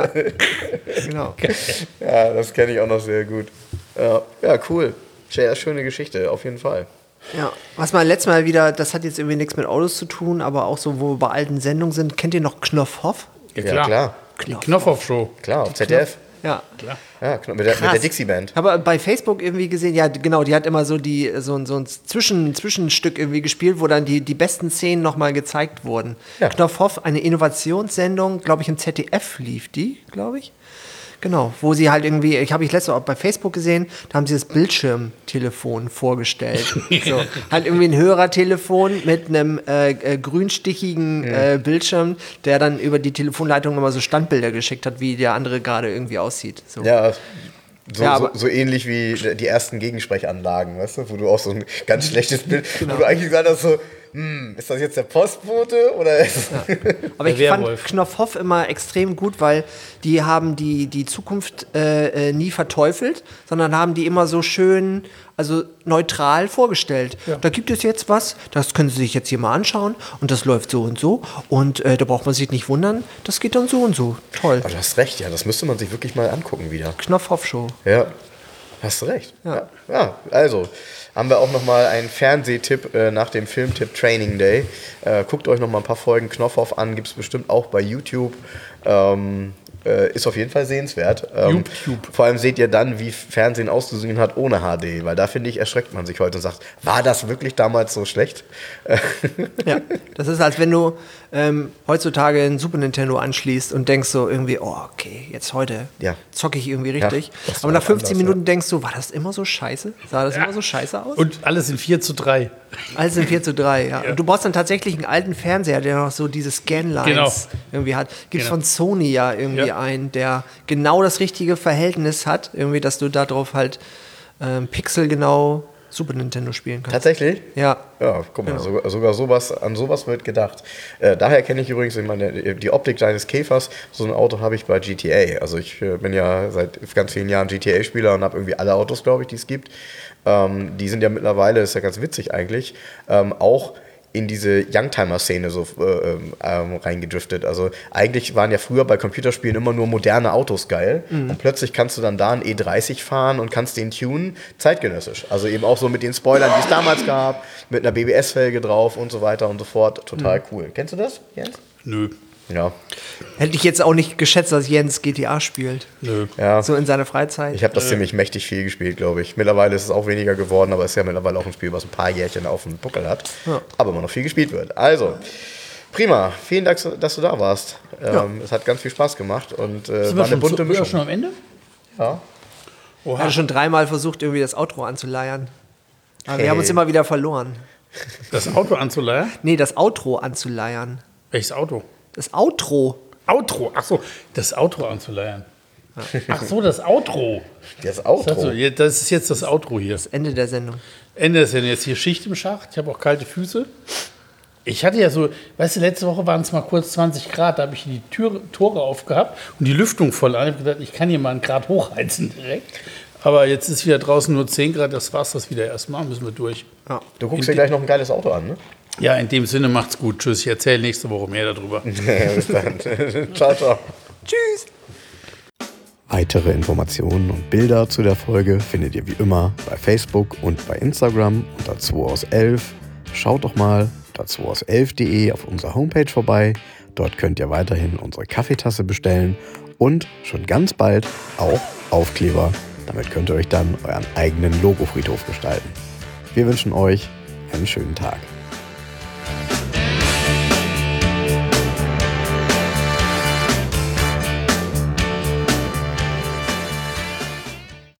Genau. Ja, das kenne ich auch noch sehr gut. Ja, ja, cool. Sehr schöne Geschichte, auf jeden Fall. Ja, was man letztes Mal wieder, das hat jetzt irgendwie nichts mit Autos zu tun, aber auch so, wo wir bei alten Sendungen sind, kennt ihr noch Knopfhoff? Ja, Ja, klar. Die Knopfhoff-Show. Klar, auf Z D F. Ja. Klar. Ja, mit der, mit der Krass. Dixie-Band. Aber bei Facebook irgendwie gesehen, ja genau, die hat immer so die so, ein- so ein Zwischen, Zwischenstück irgendwie gespielt, wo dann die, die besten Szenen nochmal gezeigt wurden. Ja. Knopfhoff, eine Innovationssendung, glaube ich, im Z D F lief die, glaube ich. Genau, wo sie halt irgendwie, ich habe ich letztes Mal auch bei Facebook gesehen, da haben sie das Bildschirmtelefon vorgestellt. So, halt irgendwie ein Hörertelefon mit einem äh, äh, grünstichigen äh, Bildschirm, der dann über die Telefonleitung immer so Standbilder geschickt hat, wie der andere gerade irgendwie aussieht. So. Ja, so, Ja, so, aber- so ähnlich wie die ersten Gegensprechanlagen, weißt du, wo du auch so ein ganz schlechtes Bild, Genau. wo du eigentlich gesagt hast, so, hm, ist das jetzt der Postbote oder ist Aber ich Der fand Werwolf. Knopfhoff immer extrem gut, weil die haben die, die Zukunft äh, äh, nie verteufelt, sondern haben die immer so schön, also neutral vorgestellt. Ja. Da gibt es jetzt was, das können Sie sich jetzt hier mal anschauen und das läuft so und so und äh, da braucht man sich nicht wundern, das geht dann so und so. Toll. Aber du hast recht, ja, das müsste man sich wirklich mal angucken wieder. Knopfhoff-Show. Ja, hast du recht. Ja. Ja, ja also haben wir auch nochmal einen Fernsehtipp äh, nach dem Filmtipp Training Day. Äh, guckt euch nochmal ein paar Folgen Knopfhoff an, gibt es bestimmt auch bei YouTube. Ähm, äh, ist auf jeden Fall sehenswert. Ähm, YouTube. vor allem seht ihr dann, wie Fernsehen auszusehen hat ohne H D, weil da finde ich, erschreckt man sich heute und sagt, war das wirklich damals so schlecht? Ja, das ist, als wenn du ähm, heutzutage ein Super Nintendo anschließt und denkst so irgendwie, oh, okay, jetzt heute Ja. zocke ich irgendwie richtig. das Aber war nach fünfzehn anders, Minuten denkst du, war das immer so scheiße? Sah das immer so scheiße aus? Und alles in vier zu drei. Alles in vier zu drei, ja. Ja. Und du brauchst dann tatsächlich einen alten Fernseher, der noch so diese Scanlines Genau. irgendwie hat. Gibt es Genau. von Sony ja irgendwie Ja. einen, der genau das richtige Verhältnis hat, irgendwie, dass du darauf halt ähm, pixelgenau Super Nintendo spielen kannst. Tatsächlich? Ja. Ja, guck mal, Genau. sogar, sogar sowas, an sowas wird gedacht. Äh, daher kenne ich übrigens ich meine, die Optik deines Käfers. So ein Auto habe ich bei G T A. Also ich äh, bin ja seit ganz vielen Jahren G T A-Spieler und habe irgendwie alle Autos, glaube ich, die es gibt. Ähm, die sind ja mittlerweile, ist ja ganz witzig eigentlich, ähm, auch in diese Youngtimer-Szene so äh, ähm, reingedriftet. Also eigentlich waren ja früher bei Computerspielen immer nur moderne Autos geil. Mhm. Und plötzlich kannst du dann da einen E dreißig fahren und kannst den tunen, zeitgenössisch. Also eben auch so mit den Spoilern, die es damals gab, mit einer B B S-Felge drauf und so weiter und so fort. Total mhm. cool. Kennst du das, Jens? Nö. Ja. Hätte ich jetzt auch nicht geschätzt, dass Jens G T A spielt. Nö. Ja. So in seiner Freizeit. Ich habe das äh. ziemlich mächtig viel gespielt, glaube ich. Mittlerweile ist es auch weniger geworden, aber es ist ja mittlerweile auch ein Spiel, was ein paar Jährchen auf dem Buckel hat. Ja. Aber immer noch viel gespielt wird. Also, prima. Vielen Dank, dass du da warst. Ja. Ähm, es hat ganz viel Spaß gemacht und äh, war eine bunte zu, Mischung. schon am Ende? Ja. Ich hatte schon dreimal versucht, irgendwie das Outro anzuleiern. Aber hey. Wir haben uns immer wieder verloren. Das Auto anzuleiern? Nee, das Outro anzuleiern. Welches Auto? Das Outro. Outro, ach so, das Outro anzuleiern. Ja. Ach so, das Outro. Das Outro? Das, so, das ist jetzt das Outro hier. Das Ende der Sendung. Ende der Sendung. Jetzt hier Schicht im Schacht. Ich habe auch kalte Füße. Ich hatte ja so, weißt du, letzte Woche waren es mal kurz zwanzig Grad. Da habe ich die Tür, Tore aufgehabt und die Lüftung voll an. Ich habe gedacht, ich kann hier mal einen Grad hochheizen direkt. Aber jetzt ist wieder draußen nur zehn Grad. Das war's das wieder erstmal. Müssen wir durch. Ja. Du guckst dir gleich noch ein geiles Auto an, ne? Ja, in dem Sinne macht's gut. Tschüss. Ich erzähle nächste Woche mehr darüber. Bis dann. Ciao, ciao. Tschüss. Weitere Informationen und Bilder zu der Folge findet ihr wie immer bei Facebook und bei Instagram unter zwei aus elf. Schaut doch mal unter zwei aus elf punkt de auf unserer Homepage vorbei. Dort könnt ihr weiterhin unsere Kaffeetasse bestellen und schon ganz bald auch Aufkleber. Damit könnt ihr euch dann euren eigenen Logofriedhof gestalten. Wir wünschen euch einen schönen Tag.